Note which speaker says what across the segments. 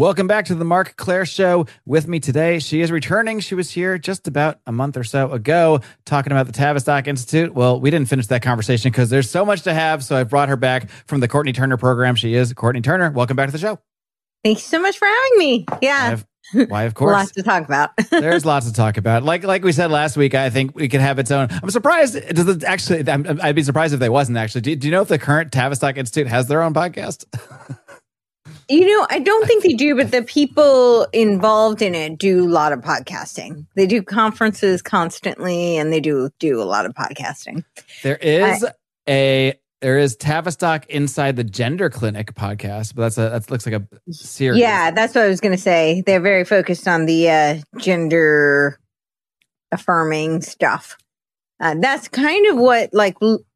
Speaker 1: Welcome back to the Mark Claire Show. With me today, she is returning. She was here just about a month or so ago talking about the Tavistock Institute. Well, we didn't finish that conversation because there's so much to have, so I brought her back from the Courtney Turner program. She is Courtney Turner. Welcome back to the show.
Speaker 2: Thank you so much for having me. Yeah.
Speaker 1: Why, of course.
Speaker 2: Lots to talk about.
Speaker 1: There's lots to talk about. Like we said last week, I think we could have its own. I'm surprised. I'd be surprised if they wasn't actually. Do you know if the current Tavistock Institute has their own podcast?
Speaker 2: I don't think they do, but the people involved in it do a lot of podcasting. They do conferences constantly, and they do a lot of podcasting.
Speaker 1: There is Tavistock Inside the Gender Clinic podcast, but that looks like a series.
Speaker 2: Yeah, that's what I was going to say. They're very focused on the gender affirming stuff. That's kind of what like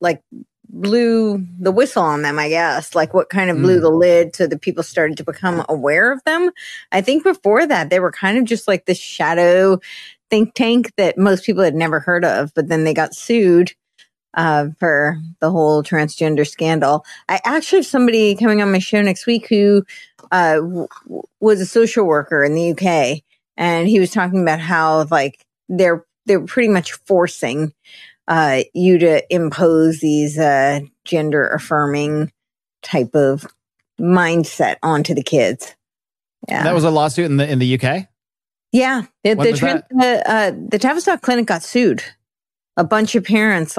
Speaker 2: blew the whistle on them, I guess. Like what kind of blew the lid so that people started to become aware of them. I think before that, they were kind of just like this shadow think tank that most people had never heard of, but then they got sued for the whole transgender scandal. I actually have somebody coming on my show next week who was a social worker in the UK, and he was talking about how like they're pretty much forcing you to impose these gender affirming type of mindset onto the kids. Yeah,
Speaker 1: that was a lawsuit in the UK.
Speaker 2: Yeah, the Tavistock Clinic got sued. A bunch of parents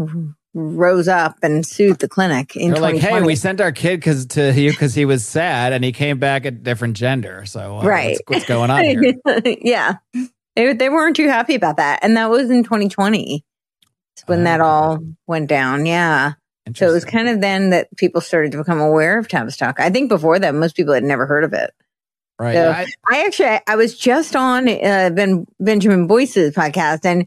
Speaker 2: rose up and sued the clinic in 2020.
Speaker 1: They're like, hey, we sent our kid because he was sad and he came back a different gender. So
Speaker 2: right.
Speaker 1: what's going on here?
Speaker 2: Yeah, they weren't too happy about that, and that was in 2020 when that all went down. Yeah. So it was kind of then that people started to become aware of Tavistock. I think before that, most people had never heard of it.
Speaker 1: Right.
Speaker 2: So I was just on Benjamin Boyce's podcast, and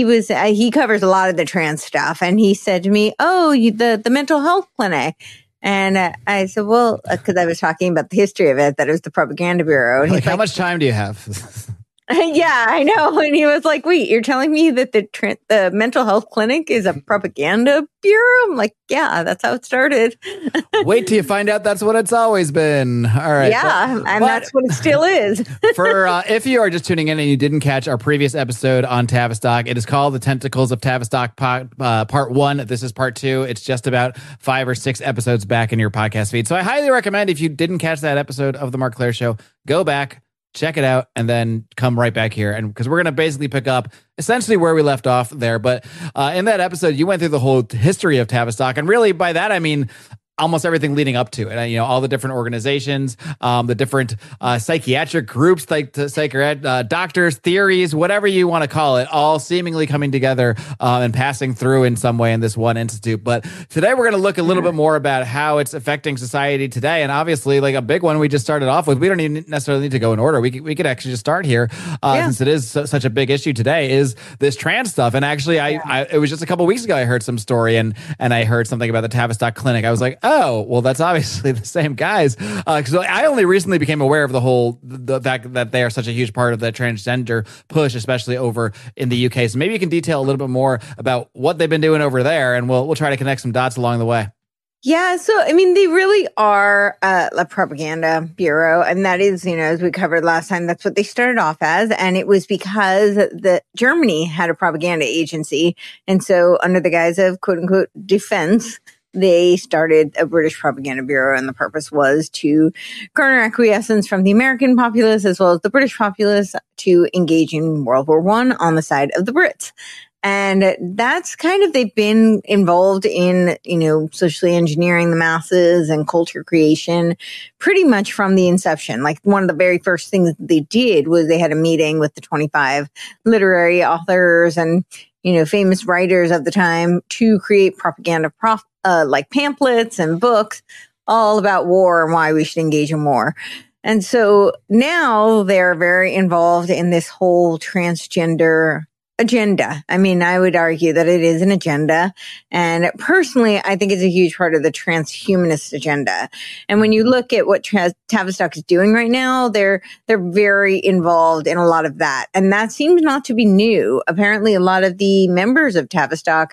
Speaker 2: he covers a lot of the trans stuff, and he said to me, "Oh, the mental health clinic." And I said, well, because I was talking about the history of it, that it was the Propaganda Bureau. And
Speaker 1: he's like, how much time do you have?
Speaker 2: Yeah, I know. And he was like, wait, you're telling me that the mental health clinic is a propaganda bureau? I'm like, yeah, that's how it started.
Speaker 1: Wait till you find out that's what it's always been. All right.
Speaker 2: Yeah, and that's what it still is.
Speaker 1: For if you are just tuning in and you didn't catch our previous episode on Tavistock, it is called The Tentacles of Tavistock Part 1. This is Part 2. It's just about 5 or 6 episodes back in your podcast feed. So I highly recommend, if you didn't catch that episode of The Mark Claire Show, go back, check it out, and then come right back here. And because we're going to basically pick up essentially where we left off there. But in that episode, you went through the whole history of Tavistock. And really by that, I mean almost everything leading up to it. All the different organizations, the different psychiatric groups, like doctors, theories, whatever you want to call it, all seemingly coming together and passing through in some way in this one institute. But today we're going to look a little bit more about how it's affecting society today. And obviously, like a big one we just started off with, we don't even necessarily need to go in order. We could actually just start here since it is such a big issue today, is this trans stuff. And actually, it was just a couple weeks ago I heard some story and I heard something about the Tavistock Clinic. I was like, oh, well, that's obviously the same guys. Because I only recently became aware of the fact that they are such a huge part of the transgender push, especially over in the UK. So maybe you can detail a little bit more about what they've been doing over there, and we'll try to connect some dots along the way.
Speaker 2: Yeah, so I mean, they really are a propaganda bureau, and that is, as we covered last time, that's what they started off as, and it was because Germany had a propaganda agency, and so under the guise of quote unquote defense, they started a British propaganda bureau, and the purpose was to garner acquiescence from the American populace as well as the British populace to engage in World War I on the side of the Brits. And that's kind of, they've been involved in, socially engineering the masses and culture creation pretty much from the inception. Like one of the very first things they did was they had a meeting with the 25 literary authors and, famous writers of the time to create propaganda like pamphlets and books all about war and why we should engage in war. And so now they're very involved in this whole transgender agenda. I mean, I would argue that it is an agenda. And personally, I think it's a huge part of the transhumanist agenda. And when you look at what Tavistock is doing right now, they're very involved in a lot of that. And that seems not to be new. Apparently, a lot of the members of Tavistock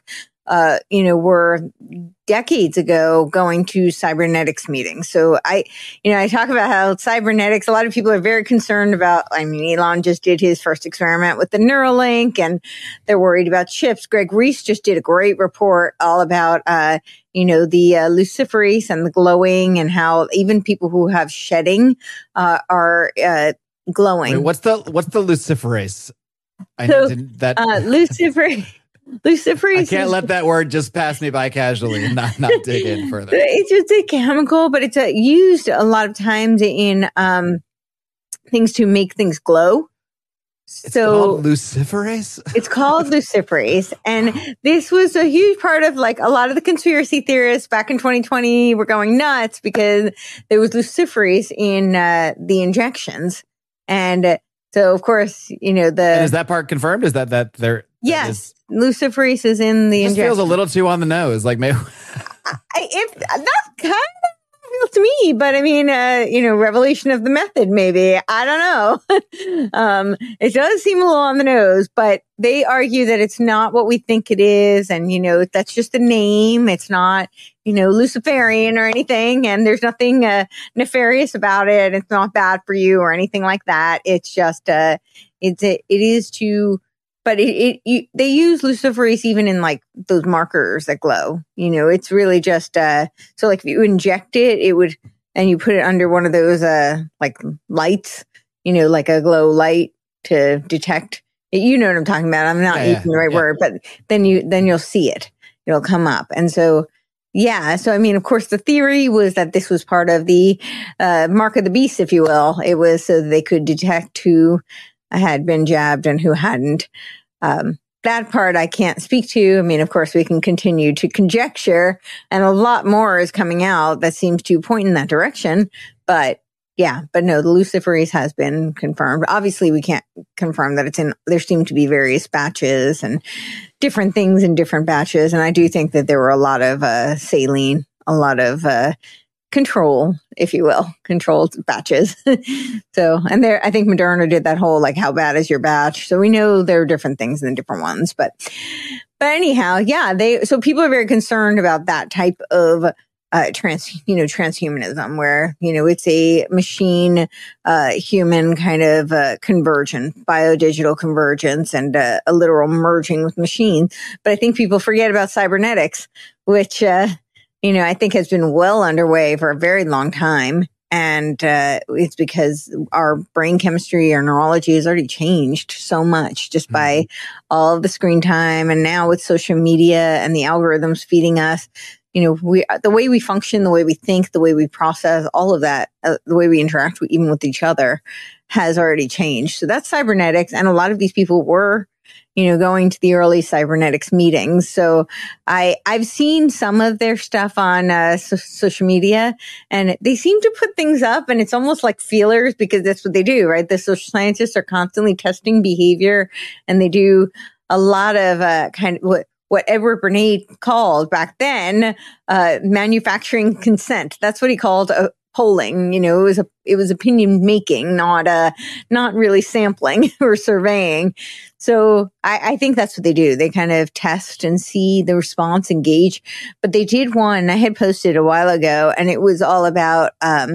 Speaker 2: were decades ago going to cybernetics meetings. So I talk about how cybernetics, a lot of people are very concerned about, Elon just did his first experiment with the Neuralink and they're worried about chips. Greg Reese just did a great report all about, the luciferase and the glowing and how even people who have shedding, are, glowing.
Speaker 1: Wait, what's the luciferase?
Speaker 2: Luciferase.
Speaker 1: I can't let that word just pass me by casually and not dig in further.
Speaker 2: It's just a chemical, but it's used a lot of times in things to make things glow.
Speaker 1: It's called luciferase?
Speaker 2: It's called luciferase. And this was a huge part of like a lot of the conspiracy theorists back in 2020 were going nuts because there was luciferase in the injections. And so, of course, and
Speaker 1: is that part confirmed? Is that there?
Speaker 2: Yes. Luciferase is in the injection.
Speaker 1: Feels a little too on the nose. Like maybe
Speaker 2: if that's kind of feels to me, but revelation of the method, maybe. I don't know. It does seem a little on the nose, but they argue that it's not what we think it is. And, that's just a name. It's not, Luciferian or anything. And there's nothing nefarious about it. It's not bad for you or anything like that. It's just, they use luciferase even in like those markers that glow. It's really just, so like if you inject it, and you put it under one of those, like lights, like a glow light to detect. You know what I'm talking about. I'm not using the right word, but then you'll see it. It'll come up. And so, of course, the theory was that this was part of the mark of the beast, if you will. It was so that they could detect who had been jabbed and who hadn't. That part I can't speak to. Of course, we can continue to conjecture, and a lot more is coming out that seems to point in that direction. But no, the luciferase has been confirmed. Obviously, we can't confirm that there seem to be various batches and different things in different batches. And I do think that there were a lot of saline, a lot of control, if you will, controlled batches. So, and I think Moderna did that whole, like, how bad is your batch? So we know there are different things in the different ones, but anyhow, so people are very concerned about that type of transhumanism, where, it's a machine, human kind of convergence, biodigital convergence, and a literal merging with machine. But I think people forget about cybernetics, which, I think has been well underway for a very long time. And it's because our brain chemistry, our neurology has already changed so much just by all of the screen time. And now with social media and the algorithms feeding us, the way we function, the way we think, the way we process, all of that, the way we interact even with each other has already changed. So that's cybernetics. And a lot of these people were, going to the early cybernetics meetings. So I've seen some of their stuff on social media, and they seem to put things up, and it's almost like feelers, because that's what they do, right? The social scientists are constantly testing behavior, and they do a lot of kind of what Edward Bernays called back then manufacturing consent. That's what he called polling. It was opinion making, not really sampling or surveying. So I think that's what they do. They kind of test and see the response, engage. But they did one I had posted a while ago, and it was all about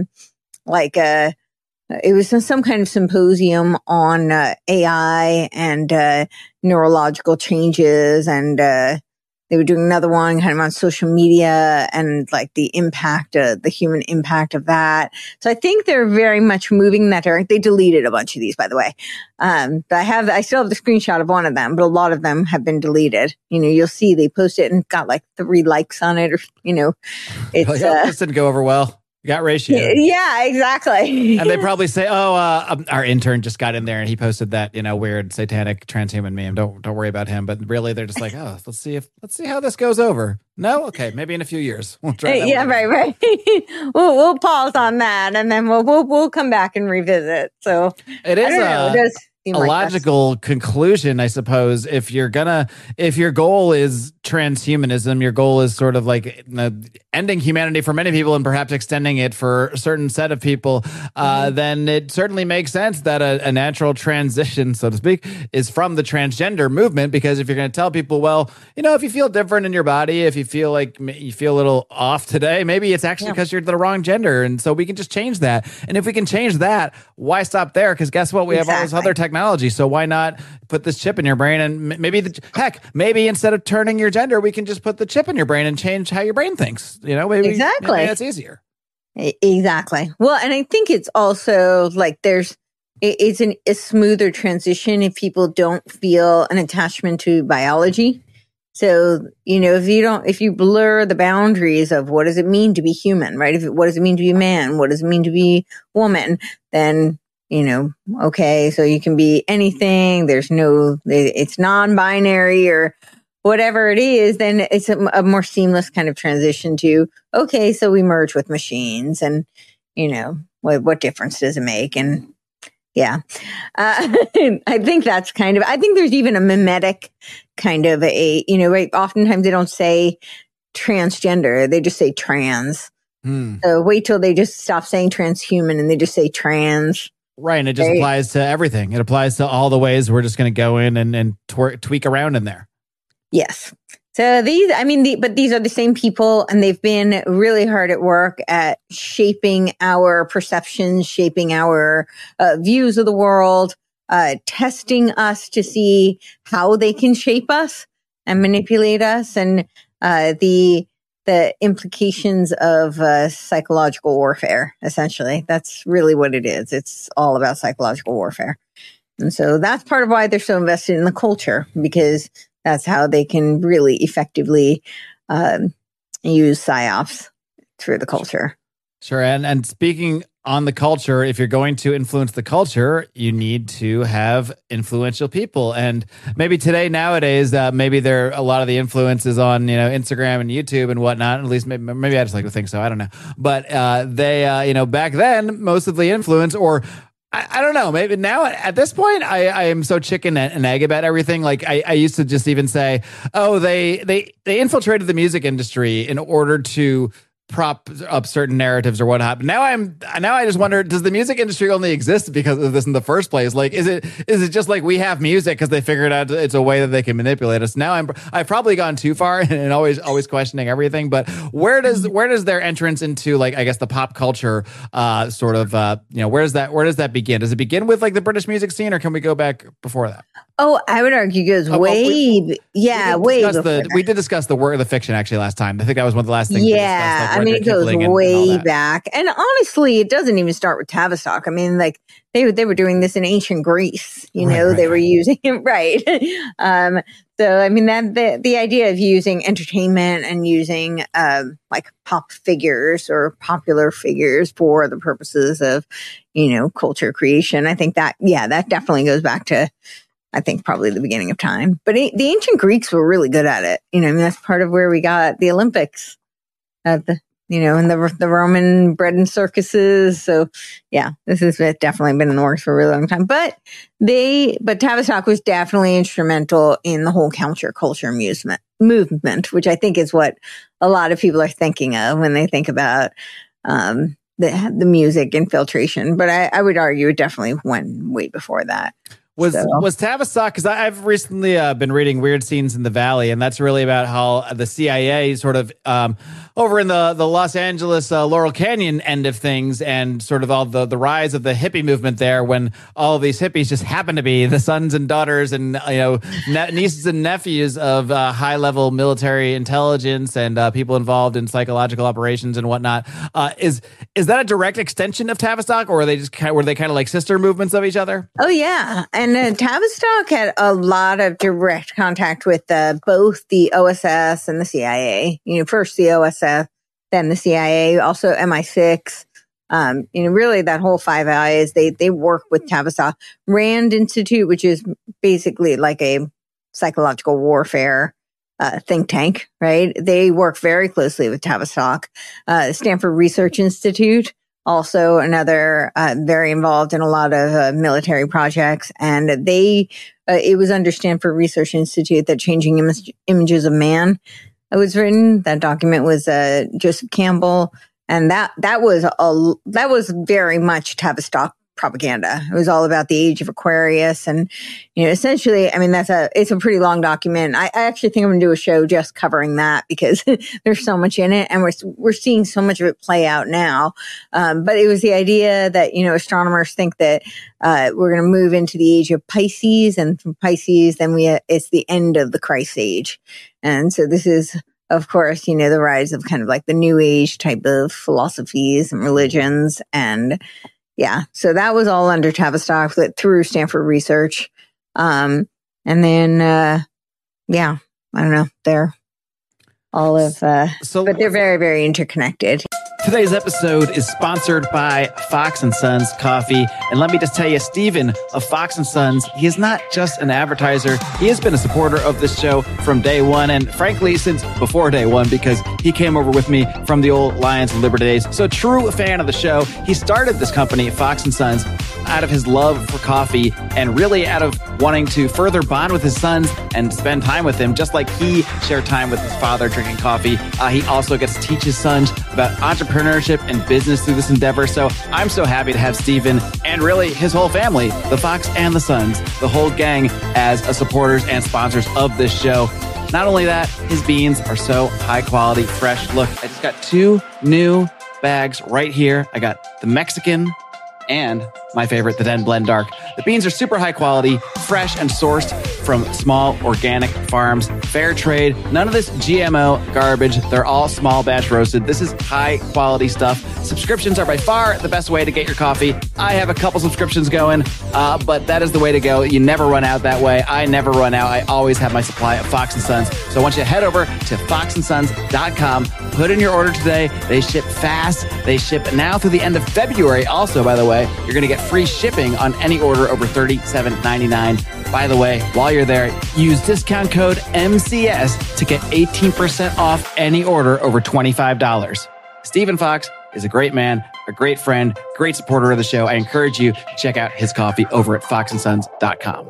Speaker 2: it was some kind of symposium on AI and neurological changes, and they were doing another one kind of on social media and like the impact, the human impact of that. So I think they're very much moving in that direction. They deleted a bunch of these, by the way. But I still have the screenshot of one of them, but a lot of them have been deleted. You'll see they post it and got like 3 likes on it, or, it's,
Speaker 1: this didn't go over well. Got ratio.
Speaker 2: Yeah, exactly.
Speaker 1: And they probably say, our intern just got in there and he posted that, weird satanic transhuman meme. Don't worry about him. But really, they're just like, let's see how this goes over. No? Okay. Maybe in a few years. We'll try that.
Speaker 2: Yeah, right. we'll pause on that, and then we'll come back and revisit. So
Speaker 1: it is. a logical conclusion, I suppose. If your goal is transhumanism, your goal is sort of like ending humanity for many people and perhaps extending it for a certain set of people, then it certainly makes sense that a natural transition, so to speak, is from the transgender movement. Because if you're going to tell people, well, if you feel different in your body, if you feel like you feel a little off today, maybe it's actually because you're the wrong gender. And so we can just change that. And if we can change that, why stop there? Because guess what? We have all this other technology. So why not put this chip in your brain? And maybe instead of turning your gender, we can just put the chip in your brain and change how your brain thinks. Maybe that's easier.
Speaker 2: Exactly. Well, and I think it's also like it's a smoother transition if people don't feel an attachment to biology. So, if you blur the boundaries of what does it mean to be human, right? What does it mean to be man? What does it mean to be woman? Then, okay, so you can be anything. It's non-binary or whatever it is. Then it's a more seamless kind of transition to, okay, so we merge with machines and, what difference does it make? And yeah, I think that's I think there's even a mimetic kind of right? Oftentimes they don't say transgender, they just say trans. So wait till they just stop saying transhuman and they just say trans.
Speaker 1: Right. And it just applies to everything. It applies to all the ways we're just going to go in and tweak around in there.
Speaker 2: Yes. So but these are the same people, and they've been really hard at work at shaping our perceptions, shaping our views of the world, testing us to see how they can shape us and manipulate us, and the implications of psychological warfare. Essentially, that's really what it is. It's all about psychological warfare, and so that's part of why they're so invested in the culture, because that's how they can really effectively use psyops through the culture.
Speaker 1: Sure. And speaking on the culture, if you're going to influence the culture, you need to have influential people. And maybe nowadays, maybe there are a lot of the influences on, Instagram and YouTube and whatnot. At least maybe I just like to think so. I don't know. But they, back then, most of the influence, or I don't know. Maybe now at this point, I am so chicken and egg about everything. Like I used to just even say, oh, they infiltrated the music industry in order to prop up certain narratives or whatnot. But now I just wonder, does the music industry only exist because of this in the first place? Like, is it just like we have music because they figured out it's a way that they can manipulate us? Now I've probably gone too far and always questioning everything. But where does their entrance into, like, I guess the pop culture where does that begin? Does it begin with like the British music scene, or can we go back before that?
Speaker 2: Oh, I would argue it goes way before.
Speaker 1: We did discuss the fiction actually last time. I think that was one of the last things.
Speaker 2: Yeah,
Speaker 1: we discussed,
Speaker 2: it goes way back, and honestly, it doesn't even start with Tavistock. I mean, like they were doing this in ancient Greece. They were using it right. So I mean that the idea of using entertainment and using like pop figures or popular figures for the purposes of culture creation. I think that definitely goes back to, I think, probably the beginning of time. But the ancient Greeks were really good at it. That's part of where we got the Olympics, and the Roman bread and circuses. So yeah, this has definitely been in the works for a really long time. But Tavistock was definitely instrumental in the whole counterculture movement, which I think is what a lot of people are thinking of when they think about the music infiltration. But I would argue it definitely went way before that.
Speaker 1: Was Tavistock, because I've recently been reading Weird Scenes in the Valley, and that's really about how the CIA sort of over in the Los Angeles Laurel Canyon end of things, and sort of all the rise of the hippie movement there, when all of these hippies just happen to be the sons and daughters and nieces and nephews of high level military intelligence and people involved in psychological operations and whatnot. Is that a direct extension of Tavistock, or were they kind of like sister movements of each other?
Speaker 2: Oh yeah. And Tavistock had a lot of direct contact with both the OSS and the CIA. First the OSS, then the CIA, also MI6. Really that whole Five Eyes. They work with Tavistock. Rand Institute, which is basically like a psychological warfare think tank, right? They work very closely with Tavistock. Stanford Research Institute also another very involved in a lot of military projects. And it was under Stanford Research Institute that Changing Images of Man was written. That document was Joseph Campbell. And that was very much Tavistock propaganda. It was all about the age of Aquarius. And, essentially, I mean, it's a pretty long document. I actually think I'm going to do a show just covering that because there's so much in it and we're seeing so much of it play out now. But it was the idea that, astronomers think that, we're going to move into the age of Pisces, and from Pisces, then it's the end of the Christ age. And so this is, of course, the rise of kind of like the New Age type of philosophies and religions. And yeah, so that was all under Tavistock through Stanford Research. And then, I don't know, they're all of, but they're very, very interconnected.
Speaker 1: Today's episode is sponsored by Fox & Sons Coffee. And let me just tell you, Stephen of Fox & Sons, he is not just an advertiser. He has been a supporter of this show from day one. And frankly, since before day one, because he came over with me from the old Lions and Liberty days. So true fan of the show. He started this company, Fox & Sons, out of his love for coffee and really out of wanting to further bond with his sons and spend time with him, just like he shared time with his father drinking coffee. He also gets to teach his sons about entrepreneurship and business through this endeavor. So I'm so happy to have Stephen and really his whole family, the Fox and the Sons, the whole gang, as supporters and sponsors of this show. Not only that, his beans are so high quality, fresh. Look, I just got 2 new bags right here. I got the Mexican and my favorite, the Den Blend Dark. The beans are super high quality, fresh and sourced from small organic farms, fair trade, none of this GMO garbage. They're all small batch roasted. This is high quality stuff. Subscriptions are by far the best way to get your coffee. I have a couple subscriptions going, but that is the way to go. You never run out that way. I never run out. I always have my supply of Fox & Sons. So I want you to head over to foxandsons.com, put in your order today. They ship fast. They ship now through the end of February. Also, by the way, you're going to get free shipping on any order over $37.99. By the way, while you're there, use discount code MCS to get 18% off any order over $25. Stephen Fox is a great man, a great friend, great supporter of the show. I encourage you to check out his coffee over at foxandsons.com.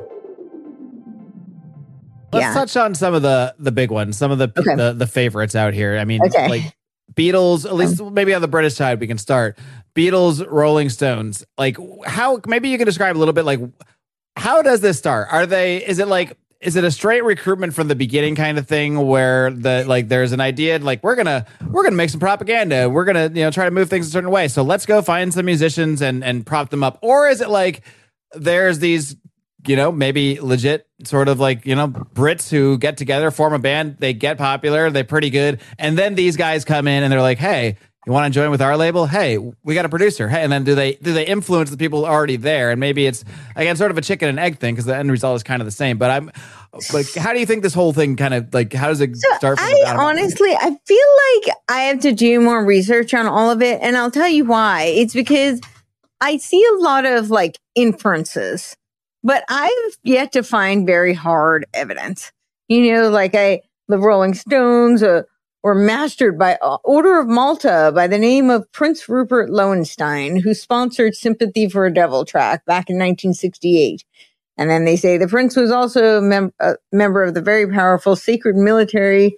Speaker 1: Let's touch on some of the big ones, some of the favorites out here. I mean, like Beatles, at least maybe on the British side, we can start. Beatles, Rolling Stones. Like, how, maybe you can describe a little bit, like, how does this start? Is it a straight recruitment from the beginning kind of thing where there's an idea, like, we're gonna make some propaganda. We're gonna, try to move things a certain way. So let's go find some musicians and prop them up. Or is it like, there's these, maybe legit sort of like, Brits who get together, form a band, they get popular, they're pretty good. And then these guys come in and they're like, hey, you want to join with our label? Hey, we got a producer. Hey, and then do they influence the people already there? And maybe it's, again, sort of a chicken and egg thing because the end result is kind of the same. But how do you think this whole thing kind of, like, how does it start from the bottom?
Speaker 2: Honestly, I feel like I have to do more research on all of it. And I'll tell you why. It's because I see a lot of like inferences, but I've yet to find very hard evidence. Like the Rolling Stones were mastered by Order of Malta by the name of Prince Rupert Lowenstein, who sponsored Sympathy for a Devil track back in 1968. And then they say the prince was also a member of the very powerful Sacred Military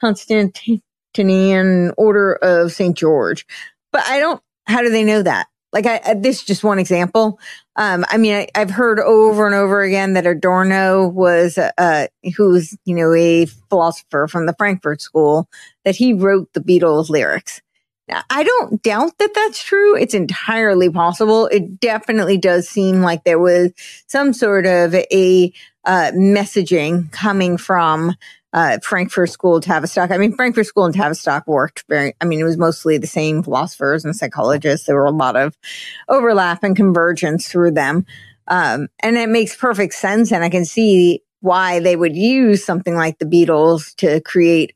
Speaker 2: Constantinian Order of St. George. But how do they know that? Like, this is just one example. I've heard over and over again that Adorno was, who's, a philosopher from the Frankfurt School, that he wrote the Beatles lyrics. Now, I don't doubt that that's true. It's entirely possible. It definitely does seem like there was some sort of a messaging coming from Frankfurt School, Tavistock. Frankfurt School and Tavistock worked it was mostly the same philosophers and psychologists. There were a lot of overlap and convergence through them. And it makes perfect sense. And I can see why they would use something like the Beatles to create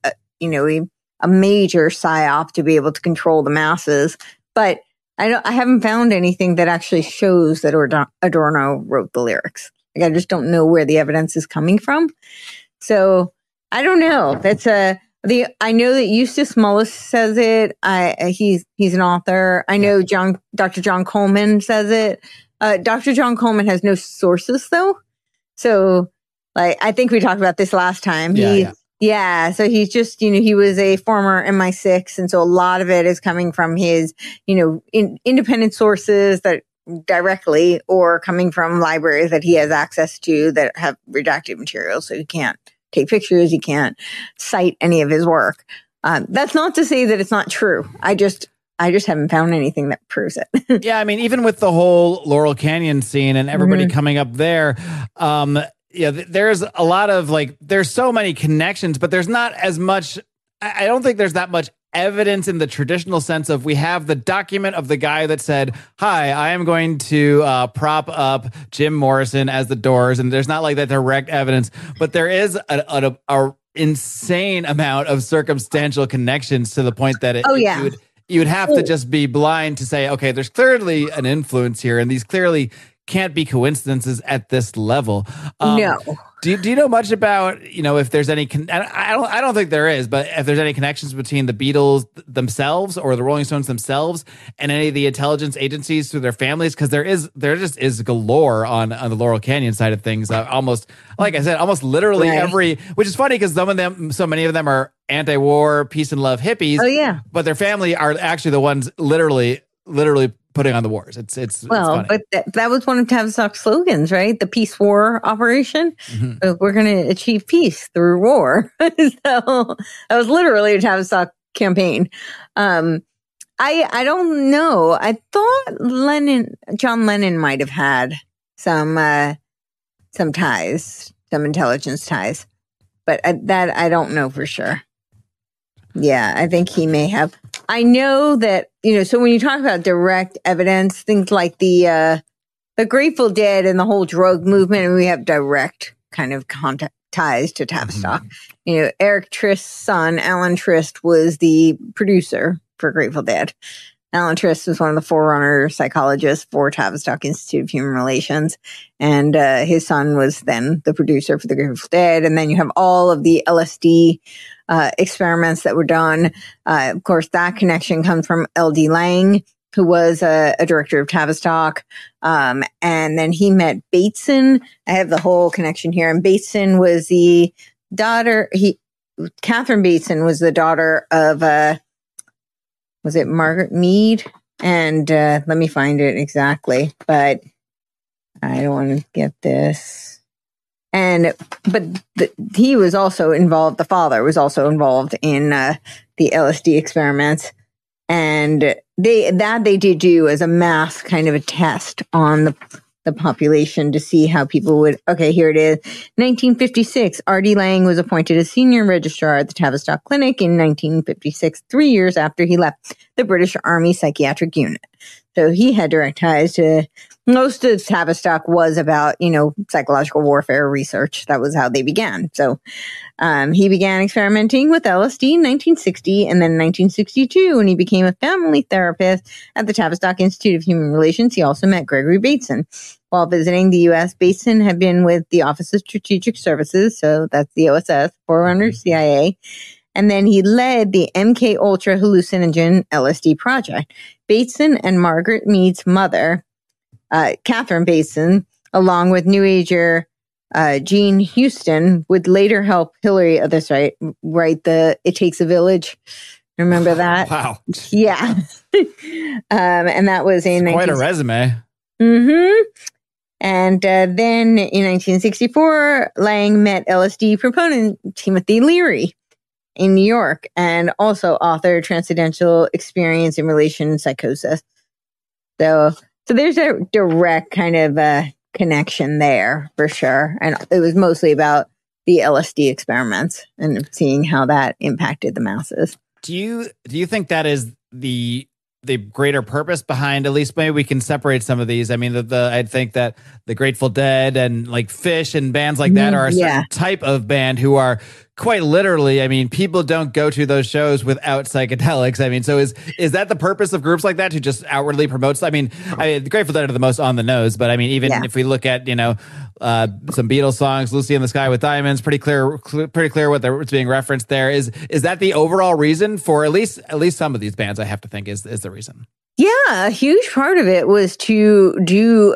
Speaker 2: a major psyop to be able to control the masses. But I haven't found anything that actually shows that Adorno wrote the lyrics. Like, I just don't know where the evidence is coming from. So I don't know. I know that Eustace Mullis says it. He's an author. I know Dr. John Coleman says it. Dr. John Coleman has no sources though. So like, I think we talked about this last time. Yeah. So he's just, he was a former MI6. And so a lot of it is coming from his, independent sources that directly or coming from libraries that he has access to that have redacted material. So he can't take pictures. He can't cite any of his work. That's not to say that it's not true. I just haven't found anything that proves it.
Speaker 1: Yeah. I mean, even with the whole Laurel Canyon scene and everybody coming up there, there's a lot of there's so many connections, but there's not as much. I don't think there's that much evidence in the traditional sense of we have the document of the guy that said, "Hi, I am going to prop up Jim Morrison as the Doors," and there's not like that direct evidence, but there is a insane amount of circumstantial connections to the point that you would have to just be blind to say, okay, there's clearly an influence here, and these clearly can't be coincidences at this level.
Speaker 2: No.
Speaker 1: Do you know much about, if there's any, I don't think there is, but if there's any connections between the Beatles themselves or the Rolling Stones themselves and any of the intelligence agencies through their families? Because there just is galore on the Laurel Canyon side of things. Almost, like I said, almost literally which is funny because so many of them are anti-war, peace and love hippies.
Speaker 2: Oh yeah.
Speaker 1: But their family are actually the ones literally putting on the wars. It's funny.
Speaker 2: But that was one of Tavistock's slogans, right? The peace war operation. Mm-hmm. We're going to achieve peace through war. So that was literally a Tavistock campaign. I don't know. I thought John Lennon might have had some ties, some intelligence ties, but that I don't know for sure. Yeah, I think he may have. I know that, so when you talk about direct evidence, things like the Grateful Dead and the whole drug movement, and we have direct kind of contact ties to Tavistock. Mm-hmm. Eric Trist's son, Alan Trist, was the producer for Grateful Dead. Alan Trist was one of the forerunner psychologists for Tavistock Institute of Human Relations. And his son was then the producer for the Grateful Dead. And then you have all of the LSD experiments that were done. Of course, that connection comes from L.D. Lang, who was a director of Tavistock. And then he met Bateson. I have the whole connection here. And Bateson was the daughter. Catherine Bateson was the daughter of, was it Margaret Mead? And let me find it exactly, but I don't want to get this. But he was also involved. The father was also involved in the LSD experiments, and they did do as a mass kind of a test on the population to see how people would. Okay, here it is. 1956, R.D. Lang was appointed as senior registrar at the Tavistock Clinic in 1956, 3 years after he left the British Army Psychiatric Unit. So he had direct ties to. Most of Tavistock was about, psychological warfare research. That was how they began. So he began experimenting with LSD in 1960, and then in 1962, when he became a family therapist at the Tavistock Institute of Human Relations, he also met Gregory Bateson. While visiting the U.S., Bateson had been with the Office of Strategic Services, so that's the OSS, forerunner CIA, and then he led the MK Ultra hallucinogen LSD project. Bateson and Margaret Mead's mother, Catherine Bateson, along with New Ager Jean Houston, would later help Hillary. That's right. Write the "It Takes a Village." Remember that?
Speaker 1: Wow.
Speaker 2: Yeah. And that was in
Speaker 1: quite a resume.
Speaker 2: Mm-hmm. And then in 1964, Lang met LSD proponent Timothy Leary in New York, and also authored Transcendental Experience in Relation to Psychosis. So there's a direct kind of connection there for sure. And it was mostly about the LSD experiments and seeing how that impacted the masses.
Speaker 1: Do you think that is the greater purpose behind, at least maybe we can separate some of these? I mean, I'd think that the Grateful Dead and like Phish and bands like that are a certain type of band who are quite literally, I mean, people don't go to those shows without psychedelics. I mean, so is that the purpose of groups like that, to just outwardly promote? I mean, the Grateful Dead are the most on the nose, but I mean, even if we look at, some Beatles songs, Lucy in the Sky with Diamonds, pretty clear what's being referenced there. Is that the overall reason for at least some of these bands? I have to think is the reason.
Speaker 2: Yeah, a huge part of it was to do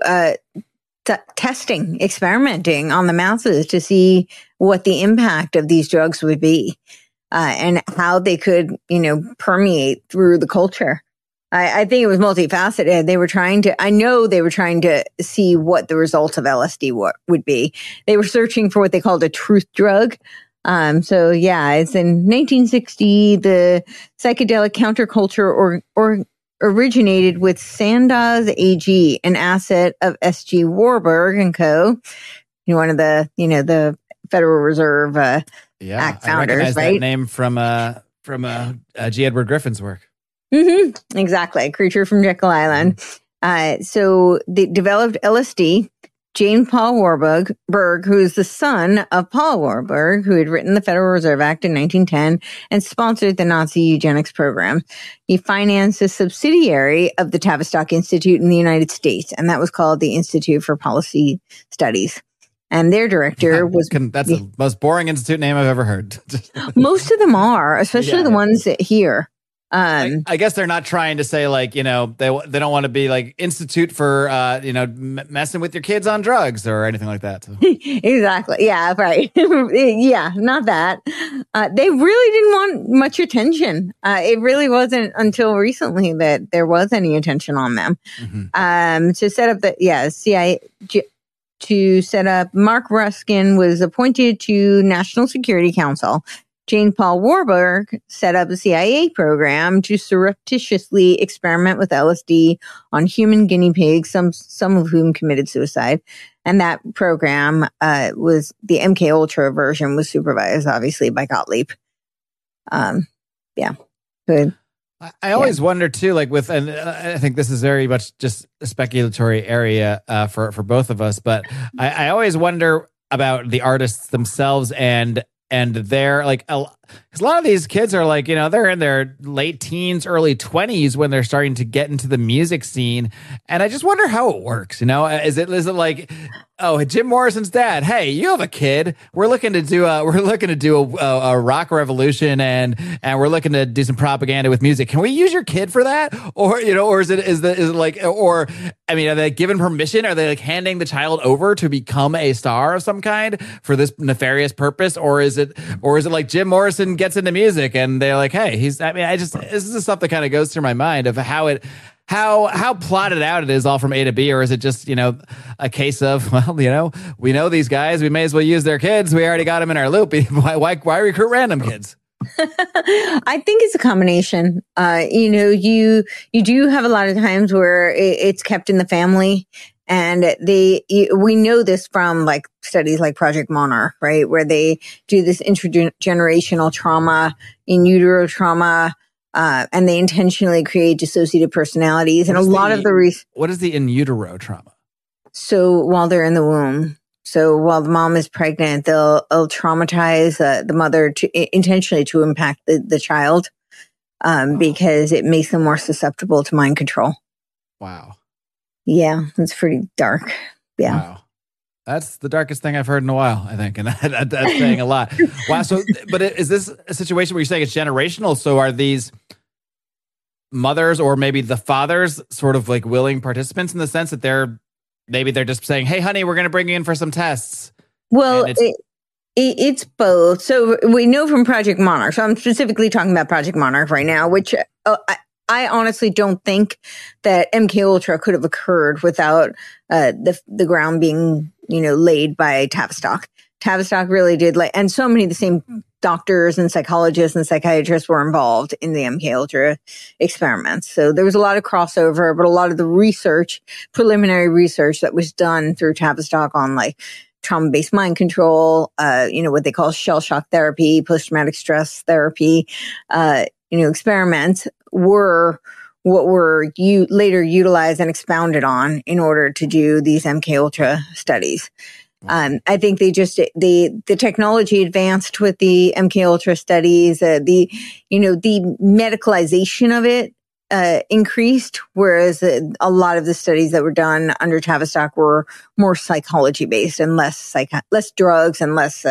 Speaker 2: testing, experimenting on the masses to see what the impact of these drugs would be, and how they could, permeate through the culture. I think it was multifaceted. I know they were trying to see what the results of LSD would be. They were searching for what they called a truth drug. It's in 1960, the psychedelic counterculture originated with Sandoz AG, an asset of S.G. Warburg and Co., one of the Federal Reserve Act founders,
Speaker 1: I recognize
Speaker 2: right?
Speaker 1: That name from G. Edward Griffin's work.
Speaker 2: Mm-hmm. Exactly. Creature from Jekyll Island. So they developed LSD. James Paul Warburg, who's the son of Paul Warburg, who had written the Federal Reserve Act in 1910 and sponsored the Nazi eugenics program. He financed a subsidiary of the Tavistock Institute in the United States, and that was called the Institute for Policy Studies. And their director was...
Speaker 1: That's the most boring institute name I've ever heard.
Speaker 2: Most of them are, especially the ones that here.
Speaker 1: I guess they're not trying to say they don't want to be like institute for messing with your kids on drugs or anything like that. So.
Speaker 2: Exactly. Yeah. Right. Yeah. Not that. They really didn't want much attention. It really wasn't until recently that there was any attention on them. Mm-hmm. To set up CIA. To set up, Mark Ruskin was appointed to National Security Council. James Paul Warburg set up a CIA program to surreptitiously experiment with LSD on human guinea pigs, some of whom committed suicide. And that program was the MK Ultra version, was supervised, obviously, by Gottlieb. Good.
Speaker 1: I always wonder too, and I think this is very much just a speculatory area for both of us, but I always wonder about the artists themselves and they're because a lot of these kids are they're in their late teens, early 20s when they're starting to get into the music scene. And I just wonder how it works. Is it like, oh, Jim Morrison's dad, hey, you have a kid. We're looking to do a rock revolution and we're looking to do some propaganda with music. Can we use your kid for that? Or, or are they given permission? Are they handing the child over to become a star of some kind for this nefarious purpose? Or is it like Jim Morrison gets into music and they're like, hey, this is the stuff that kind of goes through my mind of how plotted out it is all from A to B, or is it just, a case of, well, we know these guys, we may as well use their kids. We already got them in our loop. Why recruit random kids?
Speaker 2: I think it's a combination. You do have a lot of times where it's kept in the family. And we know this from studies like Project Monarch, right? Where they do this intergenerational trauma, in utero trauma, and they intentionally create dissociative personalities. And a lot of the
Speaker 1: what is the in utero trauma?
Speaker 2: So while they're in the womb, so while the mom is pregnant, they'll traumatize the mother intentionally to impact the child, because it makes them more susceptible to mind control.
Speaker 1: Wow.
Speaker 2: Yeah, it's pretty dark. Yeah.
Speaker 1: Wow. That's the darkest thing I've heard in a while, I think. And that's saying a lot. Wow. So, but is this a situation where you're saying it's generational? So are these mothers or maybe the fathers sort of willing participants in the sense that they're just saying, hey, honey, we're going to bring you in for some tests?
Speaker 2: Well, it's both. So we know from Project Monarch. So I'm specifically talking about Project Monarch right now, which I honestly don't think that MK Ultra could have occurred without the ground being laid by Tavistock. Tavistock really did and so many of the same doctors and psychologists and psychiatrists were involved in the MK Ultra experiments. So there was a lot of crossover, but a lot of the preliminary research that was done through Tavistock on trauma-based mind control, what they call shell shock therapy, post-traumatic stress therapy, experiments were what were later utilized and expounded on in order to do these MK Ultra studies. I think the technology advanced with the MK Ultra studies, the medicalization of it increased, whereas a lot of the studies that were done under Tavistock were more psychology based and less drugs and less,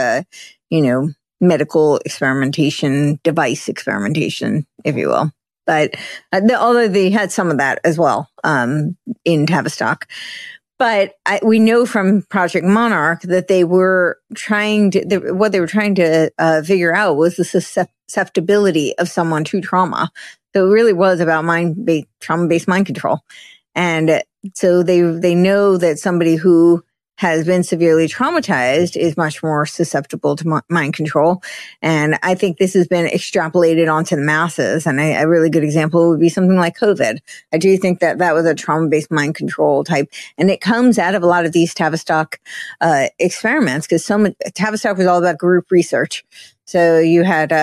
Speaker 2: medical experimentation, device experimentation, if you will. But although they had some of that as well in Tavistock. But we know from Project Monarch that they were trying to figure out was the susceptibility of someone to trauma. So it really was about trauma-based mind control. And so they know that somebody who has been severely traumatized is much more susceptible to mind control. And I think this has been extrapolated onto the masses. And a really good example would be something like COVID. I do think that was a trauma-based mind control type. And it comes out of a lot of these Tavistock experiments, because Tavistock was all about group research. So you had,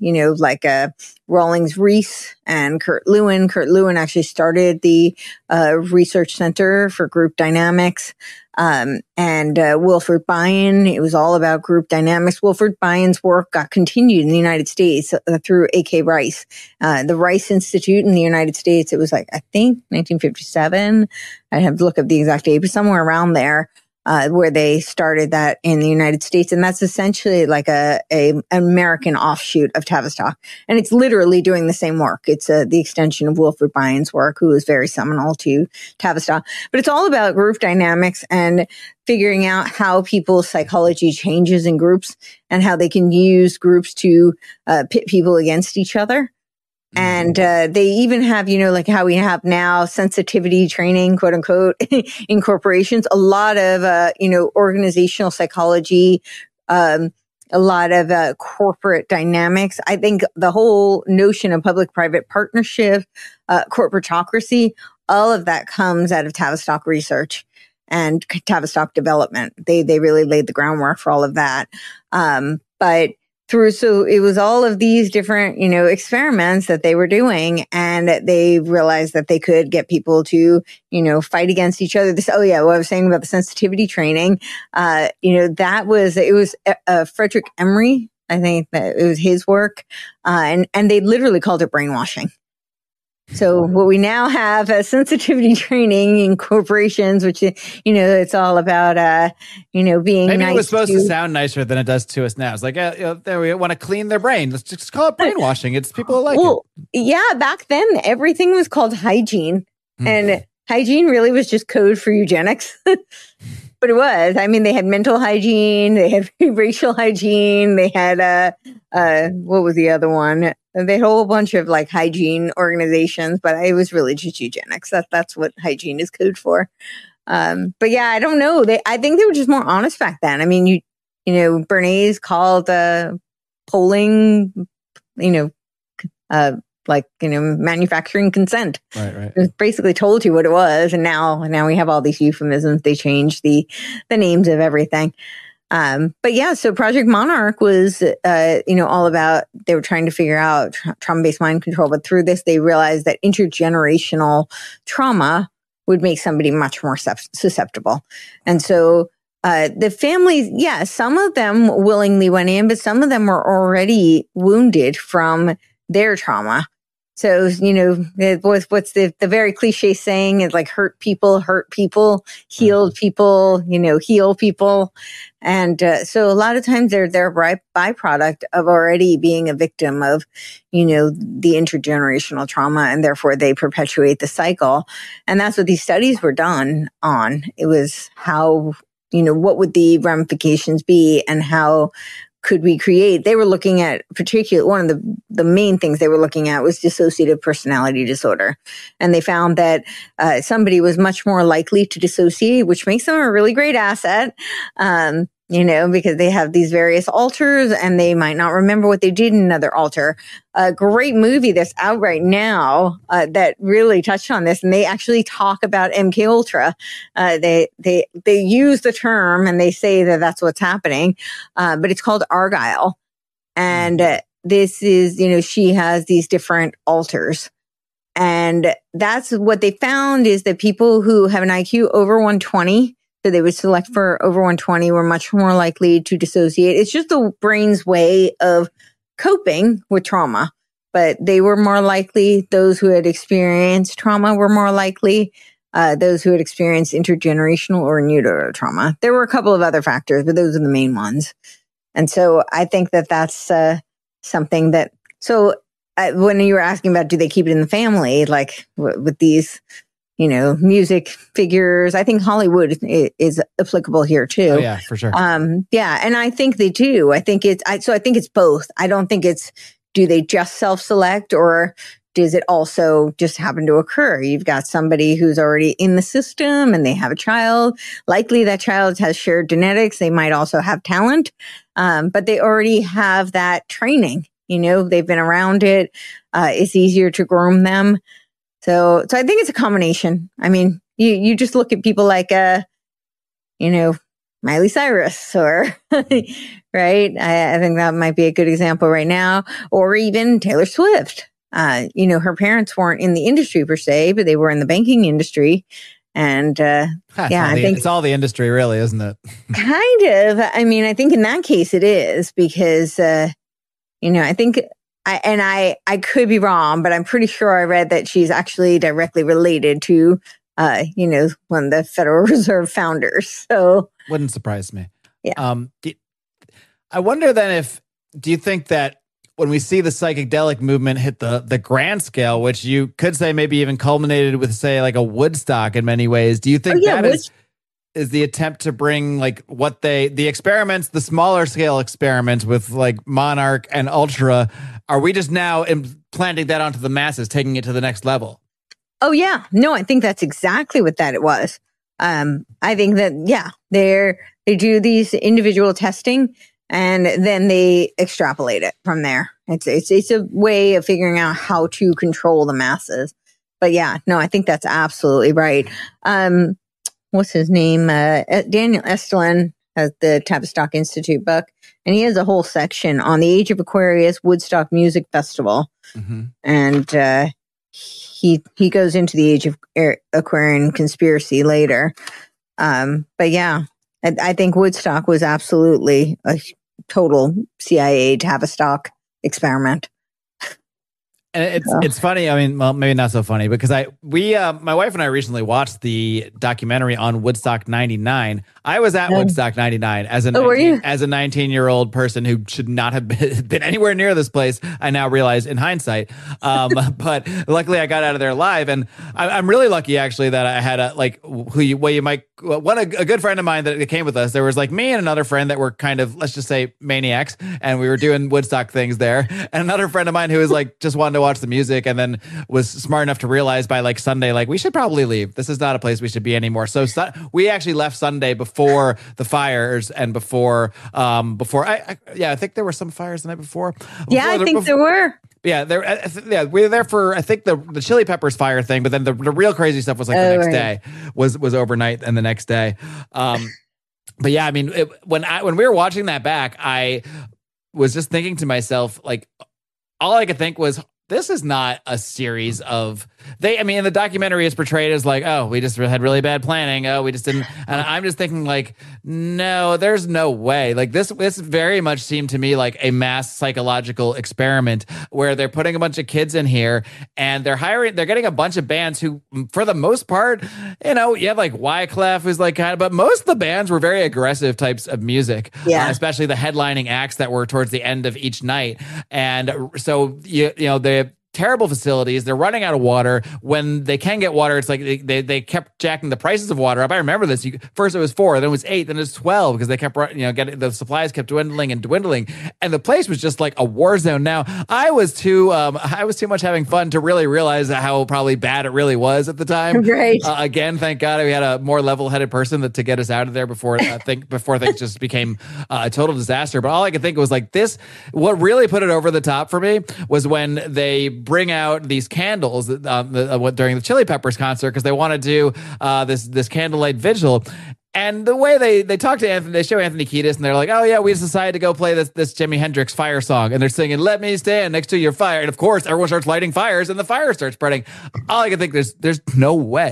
Speaker 2: Rawlings Rees and Kurt Lewin. Kurt Lewin actually started the research center for group dynamics. And Wilfred Bion, it was all about group dynamics. Wilfred Bion's work got continued in the United States through A.K. Rice. The Rice Institute in the United States, it was I think 1957. I have to look up the exact date, but somewhere around there. Where they started that in the United States. And that's essentially like a American offshoot of Tavistock. And it's literally doing the same work. It's the extension of Wilfred Bion's work, who was very seminal to Tavistock. But it's all about group dynamics and figuring out how people's psychology changes in groups and how they can use groups to pit people against each other. And they even have, like how we have now sensitivity training, quote unquote, in corporations, a lot of, organizational psychology, a lot of corporate dynamics. I think the whole notion of public-private partnership, corporatocracy, all of that comes out of Tavistock research and Tavistock development. They really laid the groundwork for all of that. So it was all of these different, experiments that they were doing, and they realized that they could get people to, fight against each other. What I was saying about the sensitivity training, it was Frederick Emery. I think that it was his work. And they literally called it brainwashing. So what we now have as sensitivity training in corporations, which, it's all about, being
Speaker 1: Maybe
Speaker 2: nice.
Speaker 1: It was supposed to sound nicer than it does to us now. It's like, we want to clean their brain. Let's just call it brainwashing. It's people who like it.
Speaker 2: Yeah, back then everything was called hygiene. And hygiene really was just code for eugenics. But it was. I mean, they had mental hygiene, they had racial hygiene, they had, what was the other one? They had a whole bunch of hygiene organizations, but it was really just eugenics. That's what hygiene is code for. But yeah, I don't know. I think they were just more honest back then. I mean, Bernays called polling, manufacturing consent.
Speaker 1: Right.
Speaker 2: It basically told you what it was. And now we have all these euphemisms. They changed the names of everything. But yeah, so Project Monarch was, all about, they were trying to figure out trauma-based mind control. But through this, they realized that intergenerational trauma would make somebody much more susceptible. And so the families, some of them willingly went in, but some of them were already wounded from their trauma. So, what's the very cliche saying is hurt people, healed people, heal people. And so a lot of times they're a byproduct of already being a victim of, the intergenerational trauma, and therefore they perpetuate the cycle. And that's what these studies were done on. It was how, what would the ramifications be and how could we create? They were looking at one of the main things they were looking at was dissociative personality disorder. And they found that somebody was much more likely to dissociate, which makes them a really great asset, because they have these various alters and they might not remember what they did in another alter. A great movie that's out right now that really touched on this, and they actually talk about MK Ultra. They use the term and they say that that's what's happening, but it's called Argyle, and this is she has these different alters, and that's what they found is that people who have an IQ over 120, So they would select for over 120, were much more likely to dissociate. It's just the brain's way of coping with trauma. But they were more likely, those who had experienced trauma were more likely, those who had experienced intergenerational or neurotrauma. There were a couple of other factors, but those are the main ones. And so I think that that's something that, so when you were asking about, do they keep it in the family, like with these, music figures, I think Hollywood is applicable here too.
Speaker 1: Oh, yeah, for sure.
Speaker 2: Yeah. And I think they do. I think it's both. I don't think it's, do they just self-select, or does it also just happen to occur? You've got somebody who's already in the system and they have a child. Likely that child has shared genetics. They might also have talent, but they already have that training. They've been around it. It's easier to groom them. So I think it's a combination. I mean, you just look at people like, Miley Cyrus, or right? I think that might be a good example right now, or even Taylor Swift. Her parents weren't in the industry per se, but they were in the banking industry. And I think
Speaker 1: it's all the industry, really, isn't it?
Speaker 2: Kind of. I mean, I think in that case it is, because I think I could be wrong, but I'm pretty sure I read that she's actually directly related to one of the Federal Reserve founders. So
Speaker 1: wouldn't surprise me.
Speaker 2: Yeah.
Speaker 1: I wonder then do you think that when we see the psychedelic movement hit the grand scale, which you could say maybe even culminated with, say, like a Woodstock in many ways, do you think is the attempt to bring like the experiments, the smaller scale experiments with like Monarch and Ultra, are we just now implanting that onto the masses, taking it to the next level?
Speaker 2: Oh, yeah. No, I think that's exactly what it was. I think that, they do these individual testing and then they extrapolate it from there. It's a way of figuring out how to control the masses. But yeah, no, I think that's absolutely right. What's his name? Daniel Estulin has the Tavistock Institute book, and he has a whole section on the Age of Aquarius Woodstock Music Festival. Mm-hmm. And, he goes into the Age of Aquarian conspiracy later. But yeah, I think Woodstock was absolutely a total CIA Tavistock experiment.
Speaker 1: And it's funny. I mean, well, maybe not so funny, because my wife and I recently watched the documentary on Woodstock 99. I was at Woodstock 99 as a 19-year-old person who should not have been anywhere near this place. I now realize in hindsight. But luckily I got out of there alive, and I'm really lucky actually that I had a good friend of mine that came with us. There was like me and another friend that were kind of, let's just say, maniacs, and we were doing Woodstock things there. And another friend of mine who was like just wanted to watch the music, and then was smart enough to realize by like Sunday, like, we should probably leave. This is not a place we should be anymore. So we actually left Sunday before the fires and before I think there were some fires the night before.
Speaker 2: I think there were.
Speaker 1: Yeah, we were there for, I think, the Chili Peppers fire thing, but then the real crazy stuff was like the next day, was overnight and the next day. But yeah, I mean, when we were watching that back, I was just thinking to myself, like, all I could think was, this is not a series of in the documentary it's portrayed as like, oh, we just had really bad planning. Oh, we just didn't. And I'm just thinking like, no, there's no way. Like this very much seemed to me like a mass psychological experiment where they're putting a bunch of kids in here and they're getting a bunch of bands who, for the most part, you have like Wyclef, who's like but most of the bands were very aggressive types of music, especially the headlining acts that were towards the end of each night. And so, they terrible facilities. They're running out of water. When they can get water, it's like they kept jacking the prices of water up. I remember this. First it was 4, then it was 8, then it was 12 because they kept getting the supplies kept dwindling, and the place was just like a war zone. Now I was too much having fun to really realize how probably bad it really was at the time.
Speaker 2: Right.
Speaker 1: Again, thank God we had a more level-headed person to get us out of there before things just became a total disaster. But all I could think was like this. What really put it over the top for me was when they bring out these candles during the Chili Peppers concert, because they want to do this candlelight vigil. And the way they talk to Anthony, they show Anthony Kiedis, and they're like, "Oh yeah, we just decided to go play this Jimi Hendrix fire song," and they're singing "Let Me Stand Next to Your Fire," and of course everyone starts lighting fires, and the fire starts spreading. All I can think there's no way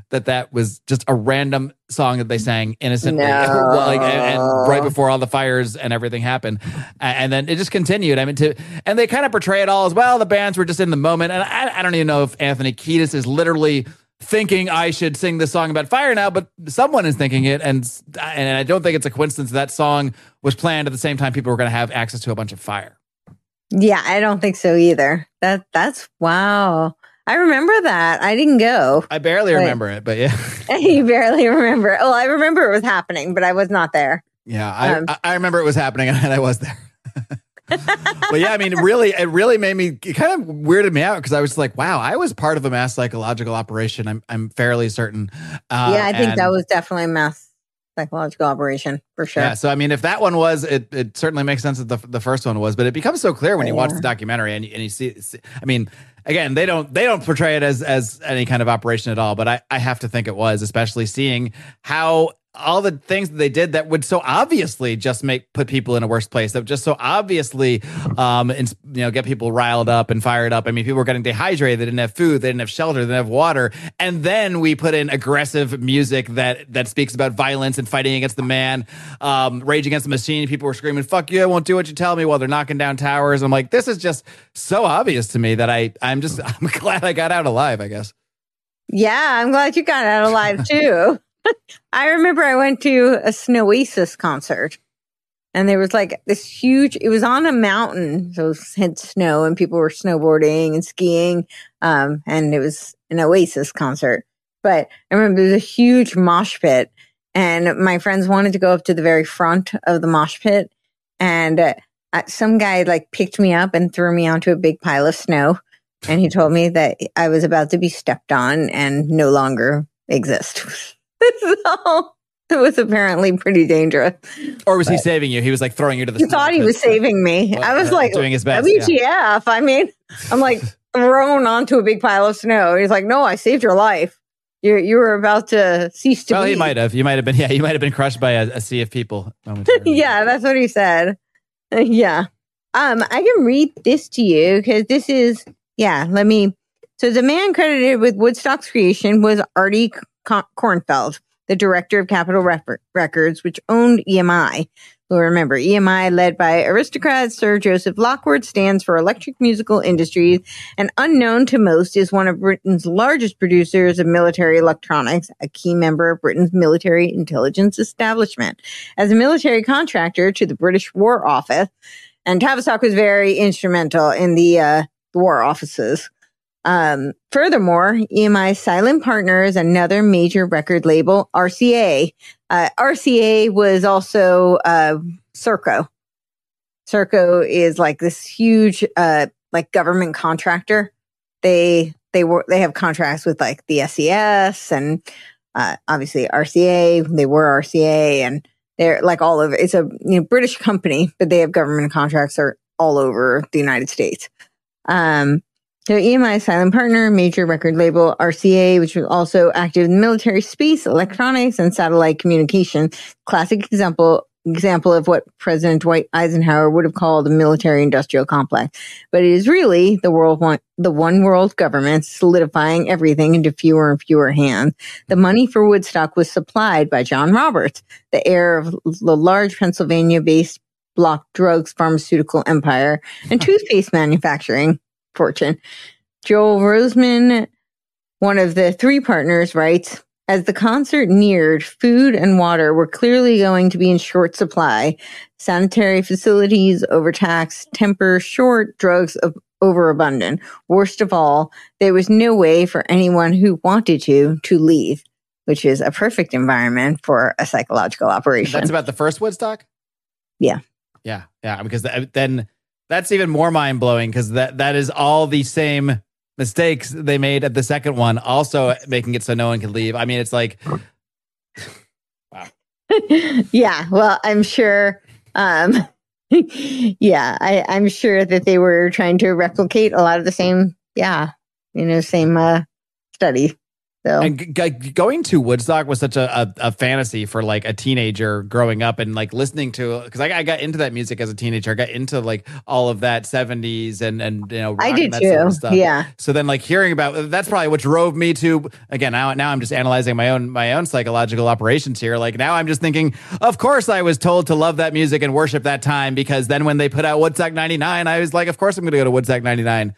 Speaker 1: that was just a random song that they sang innocently,
Speaker 2: No.
Speaker 1: and right before all the fires and everything happened, and then it just continued. I mean, and they kind of portray it all as well. The bands were just in the moment, and I don't even know if Anthony Kiedis is literally thinking I should sing this song about fire now, but someone is thinking it, and I don't think it's a coincidence that song was planned at the same time people were going to have access to a bunch of fire.
Speaker 2: Yeah, I don't think so either. That's wow. I remember that. I didn't go.
Speaker 1: I barely remember it, but yeah.
Speaker 2: You barely remember. Oh, I remember it was happening, but I was not there.
Speaker 1: Yeah, I remember it was happening and I was there. But yeah, I mean, it really made me, it kind of weirded me out because I was like, wow, I was part of a mass psychological operation. I'm fairly certain.
Speaker 2: I think that was definitely a mass psychological operation for sure.
Speaker 1: Yeah, so I mean, if that one was, it certainly makes sense that the first one was, but it becomes so clear when you watch the documentary and you see. I mean, again, they don't portray it as any kind of operation at all, but I have to think it was, especially seeing how all the things that they did that would so obviously just put people in a worse place, that would just so obviously get people riled up and fired up. I mean, people were getting dehydrated, they didn't have food, they didn't have shelter, they didn't have water, and then we put in aggressive music that speaks about violence and fighting against the man, Rage Against the Machine. People were screaming, "Fuck you, I won't do what you tell me," while they're knocking down towers. I'm like, this is just so obvious to me that I'm glad I got out alive, I guess.
Speaker 2: Yeah, I'm glad you got out alive too. I remember I went to a Snowasis concert, and there was like this huge, it was on a mountain, so it had snow and people were snowboarding and skiing, and it was an Oasis concert. But I remember there was a huge mosh pit, and my friends wanted to go up to the very front of the mosh pit, and some guy like picked me up and threw me onto a big pile of snow, and he told me that I was about to be stepped on and no longer exist. So it was apparently pretty dangerous.
Speaker 1: Or was he saving you? He was like throwing you to the side.
Speaker 2: He thought he was saving me. I was like,
Speaker 1: doing his best.
Speaker 2: WTF? Yeah. I mean, I'm like thrown onto a big pile of snow. He's like, no, I saved your life. You were about to cease to be.
Speaker 1: Well, he might have. You might have been. Yeah, you might have been crushed by a sea of people.
Speaker 2: Yeah, that's what he said. Yeah. I can read this to you because this is, so the man credited with Woodstock's creation was Artie Kornfeld, the director of Capitol Records, which owned EMI. You'll remember, EMI, led by aristocrat Sir Joseph Lockwood, stands for Electric Musical Industries, and unknown to most is one of Britain's largest producers of military electronics, a key member of Britain's military intelligence establishment. As a military contractor to the British War Office, and Tavistock was very instrumental in the war offices. Furthermore, EMI's silent partner is another major record label, RCA. RCA was also Serco. Serco is like this huge like government contractor. They have contracts with like the SES and obviously RCA. They were RCA, and they're like all over. It's a British company, but they have government contracts are all over the United States. So EMI silent partner, major record label, RCA, which was also active in military space, electronics, and satellite communication. Classic example of what President Dwight Eisenhower would have called a military-industrial complex. But it is really the one world government solidifying everything into fewer and fewer hands. The money for Woodstock was supplied by John Roberts, the heir of the large Pennsylvania-based block drugs pharmaceutical empire and toothpaste manufacturing fortune. Joel Roseman, one of the three partners, writes, as the concert neared, food and water were clearly going to be in short supply. Sanitary facilities overtaxed, temper short, drugs overabundant. Worst of all, there was no way for anyone who wanted to leave, which is a perfect environment for a psychological operation.
Speaker 1: That's about the first Woodstock?
Speaker 2: Yeah.
Speaker 1: Yeah. Because then that's even more mind-blowing because that is all the same mistakes they made at the second one, also making it so no one could leave. I mean, it's like, wow.
Speaker 2: Yeah, well, I'm sure. I'm sure that they were trying to replicate a lot of the same, same study. So
Speaker 1: And going to Woodstock was such a fantasy for like a teenager growing up and like listening to, because I got into that music as a teenager. I got into like all of that 70s and rock
Speaker 2: I did
Speaker 1: and that
Speaker 2: too.
Speaker 1: sort of stuff.
Speaker 2: Yeah.
Speaker 1: So then like hearing about, that's probably what drove me to, again, now I'm just analyzing my own psychological operations here. Like now I'm just thinking, of course I was told to love that music and worship that time, because then when they put out Woodstock 99, I was like, of course I'm going to go to Woodstock 99.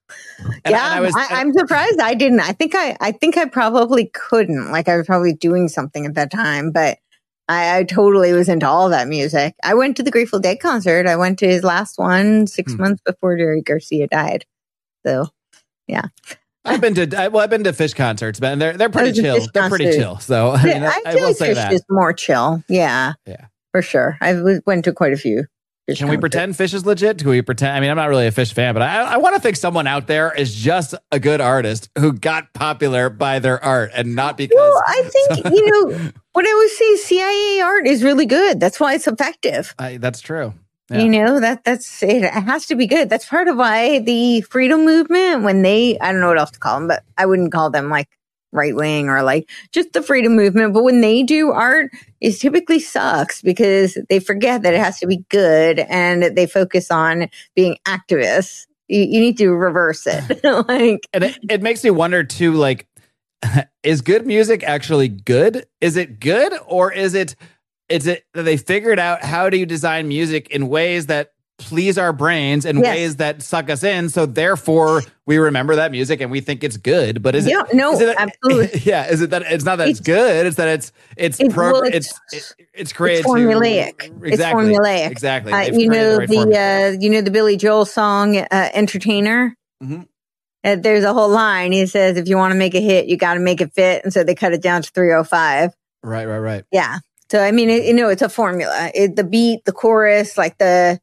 Speaker 2: I'm surprised I didn't. I think I probably couldn't. Like I was probably doing something at that time, but I totally was into all that music. I went to the Grateful Dead concert. I went to his last one 6 months before Jerry Garcia died. So, yeah.
Speaker 1: I've been to Fish concerts, but they're pretty chill. They're pretty chill. So I mean, I
Speaker 2: feel
Speaker 1: will
Speaker 2: like
Speaker 1: say
Speaker 2: Fish
Speaker 1: that
Speaker 2: is more chill. Yeah, for sure. Went to quite a few.
Speaker 1: Can we pretend Fish is legit? Can we pretend? I mean, I'm not really a Fish fan, but I want to think someone out there is just a good artist who got popular by their art and not because.
Speaker 2: Well, I think, what I always say, CIA art is really good. That's why it's effective.
Speaker 1: That's true.
Speaker 2: Yeah. That's it. It has to be good. That's part of why the freedom movement, I don't know what else to call them, but I wouldn't call them like right wing or like just the freedom movement. But when they do art, it typically sucks because they forget that it has to be good and they focus on being activists. You need to reverse it.
Speaker 1: And it makes me wonder too, like, is good music actually good? Is it good, or is it that they figured out how do you design music in ways that please our brains in ways that suck us in, so therefore we remember that music and we think it's good? But is it
Speaker 2: absolutely.
Speaker 1: Yeah, is it that it's not that it's good, it's that it's created.
Speaker 2: It's formulaic.
Speaker 1: Exactly,
Speaker 2: it's formulaic.
Speaker 1: Exactly.
Speaker 2: The Billy Joel song "Entertainer."
Speaker 1: Mm-hmm.
Speaker 2: There's a whole line. He says, "If you want to make a hit, you got to make it fit," and so they cut it down to 305.
Speaker 1: Right.
Speaker 2: Yeah. So I mean, it's a formula. The beat, the chorus, like the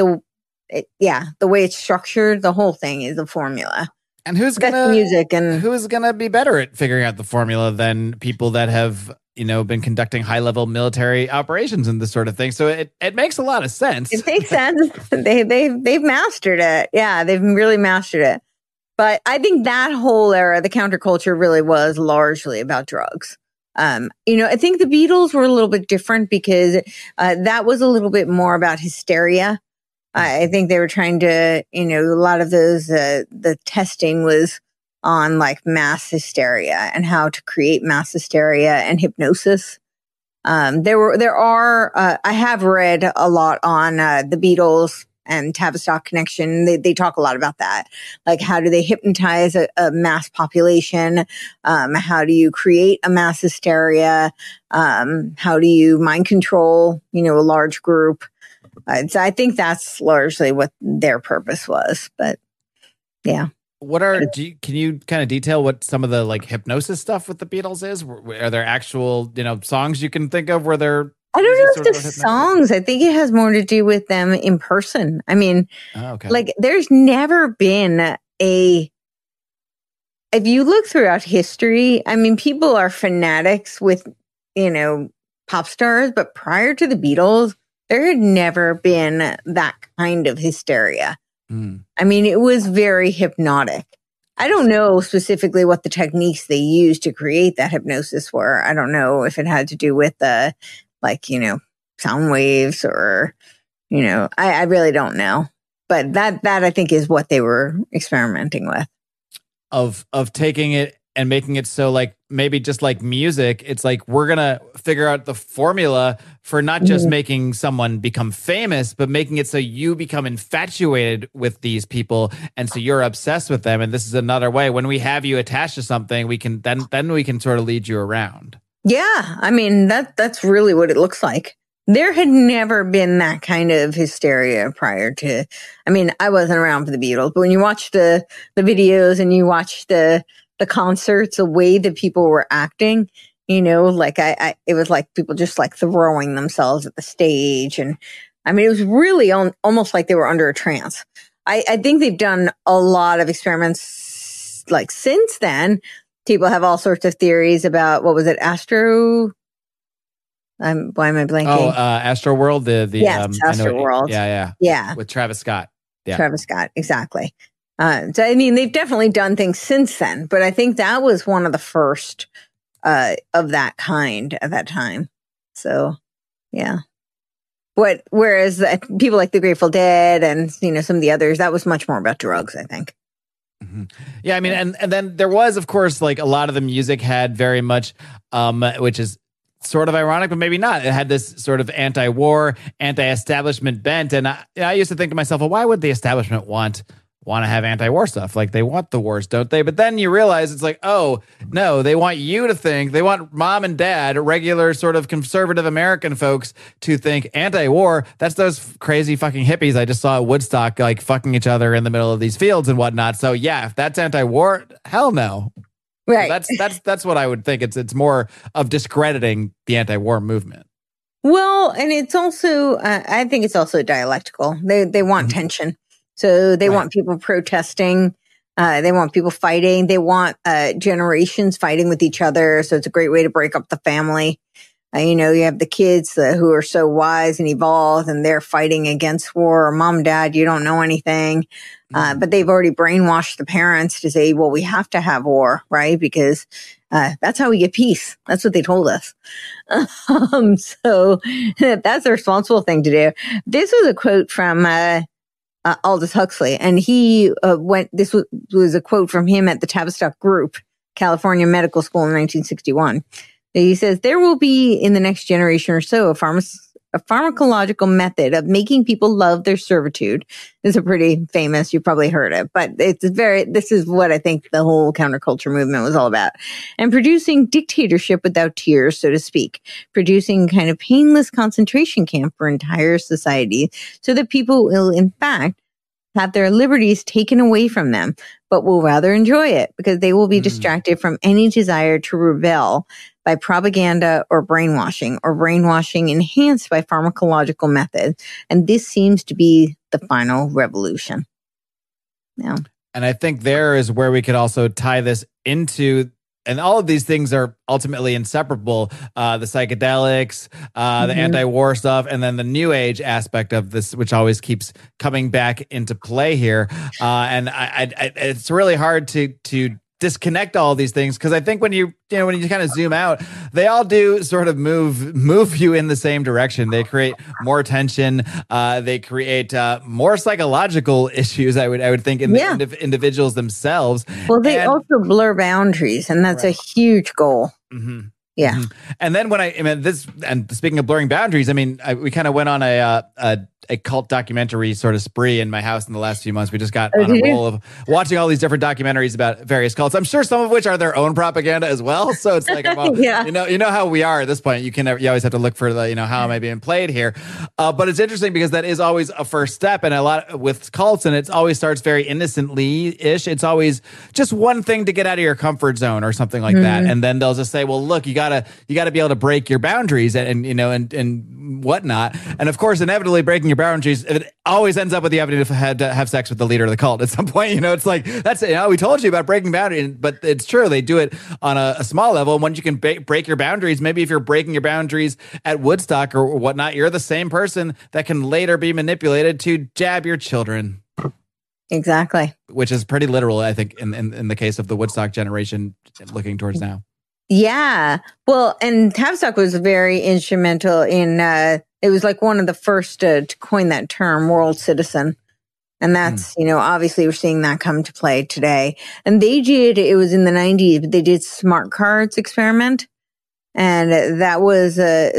Speaker 2: way it's structured, the whole thing is a formula.
Speaker 1: And who's gonna be better at figuring out the formula than people that have been conducting high level military operations and this sort of thing? So it makes a lot of sense.
Speaker 2: It makes sense. They've mastered it. Yeah, they've really mastered it. But I think that whole era, the counterculture, really was largely about drugs. I think the Beatles were a little bit different because that was a little bit more about hysteria. I think they were trying to, a lot of those, the testing was on like mass hysteria and how to create mass hysteria and hypnosis. I have read a lot on the Beatles and Tavistock Connection. They talk a lot about that. Like, how do they hypnotize a mass population? How do you create a mass hysteria? How do you mind control, a large group? So I think that's largely what their purpose was. But yeah.
Speaker 1: Can you kind of detail what some of the like hypnosis stuff with the Beatles is? Are there actual, songs you can think of where they're,
Speaker 2: I don't know if the songs, I think it has more to do with them in person. I mean, like there's never been if you look throughout history, I mean, people are fanatics with, pop stars, but prior to the Beatles, there had never been that kind of hysteria. I mean, it was very hypnotic. I don't know specifically what the techniques they used to create that hypnosis were. I don't know if it had to do with sound waves or, I really don't know. But that I think is what they were experimenting with.
Speaker 1: Of taking it and making it so like maybe just like music, it's like we're going to figure out the formula for not just making someone become famous, but making it so you become infatuated with these people. And so you're obsessed with them. And this is another way. When we have you attached to something, we can then we can sort of lead you around. Yeah.
Speaker 2: I mean, that's really what it looks like. There had never been that kind of hysteria prior to, I mean, I wasn't around for the Beatles, but when you watch the videos and you watch the concerts, the way that people were acting, like it was like people just like throwing themselves at the stage. And I mean, it was really almost like they were under a trance. I think they've done a lot of experiments like since then. People have all sorts of theories about, what was it? Why am I blanking?
Speaker 1: Oh, Astro World.
Speaker 2: Astro World.
Speaker 1: Yeah. With Travis Scott. Yeah.
Speaker 2: Travis Scott. Exactly. So, I mean, they've definitely done things since then, but I think that was one of the first of that kind at that time. So, yeah. Whereas people like the Grateful Dead and, some of the others, that was much more about drugs, I think.
Speaker 1: Mm-hmm. Yeah, I mean, and then there was, of course, like a lot of the music had very much, which is sort of ironic, but maybe not. It had this sort of anti-war, anti-establishment bent. And I used to think to myself, well, why would the establishment want to have anti-war stuff? Like, they want the wars, don't they? But then you realize it's like, oh, no, they want you to think, they want mom and dad, regular sort of conservative American folks to think anti-war, that's those crazy fucking hippies I just saw at Woodstock, like fucking each other in the middle of these fields and whatnot. So yeah, if that's anti-war, hell no.
Speaker 2: Right.
Speaker 1: So that's what I would think. It's more of discrediting the anti-war movement.
Speaker 2: Well, and it's also, I think it's also dialectical. They want tension. So they want people protesting. They want people fighting. They want generations fighting with each other. So it's a great way to break up the family. You have the kids who are so wise and evolved, and they're fighting against war. Or mom, dad, you don't know anything. But they've already brainwashed the parents to say, well, we have to have war, right? Because that's how we get peace. That's what they told us. So that's the responsible thing to do. This was a quote from Aldous Huxley, and he this was a quote from him at the Tavistock Group, California Medical School in 1961. He says, there will be in the next generation or so a pharmacological method of making people love their servitude. It's a pretty famous, you probably heard it, but this is what I think the whole counterculture movement was all about. And producing dictatorship without tears, so to speak, producing kind of painless concentration camp for entire society so that people will, in fact, have their liberties taken away from them, but will rather enjoy it because they will be distracted from any desire to rebel by propaganda or brainwashing enhanced by pharmacological methods. And this seems to be the final revolution. Yeah.
Speaker 1: And I think there is where we could also tie this into, and all of these things are ultimately inseparable. The psychedelics, the anti-war stuff, and then the new age aspect of this, which always keeps coming back into play here. And it's really hard to disconnect all these things, because I think when you kind of zoom out, they all do sort of move you in the same direction. They create more tension. They create more psychological issues. I would think in the individuals themselves.
Speaker 2: Well, they also blur boundaries, and that's a huge goal.
Speaker 1: Mm-hmm.
Speaker 2: Yeah.
Speaker 1: Mm-hmm. And then and speaking of blurring boundaries, we kind of went on a cult documentary sort of spree in my house in the last few months. We just got on a roll of watching all these different documentaries about various cults. I'm sure some of which are their own propaganda as well. So it's like, you know how we are at this point. You always have to look for how am I being played here? But it's interesting because that is always a first step, and a lot with cults, and it always starts very innocently-ish. It's always just one thing to get out of your comfort zone or something like that, and then they'll just say, well, look, you gotta be able to break your boundaries and whatnot. And of course, inevitably breaking your boundaries, it always ends up with you having to have sex with the leader of the cult at some point. It's like, that's we told you about breaking boundaries, but it's true, they do it on a small level. And once you can break your boundaries, maybe if you're breaking your boundaries at Woodstock or whatnot, you're the same person that can later be manipulated to jab your children.
Speaker 2: Exactly. Which
Speaker 1: is pretty literal, I think, in the case of the Woodstock generation looking towards now.
Speaker 2: Yeah. Well, and Tavistock was very instrumental in, it was like one of the first to coin that term, world citizen. And that's, obviously we're seeing that come to play today. And it was in the 90s, but they did smart cards experiment. And that was, they're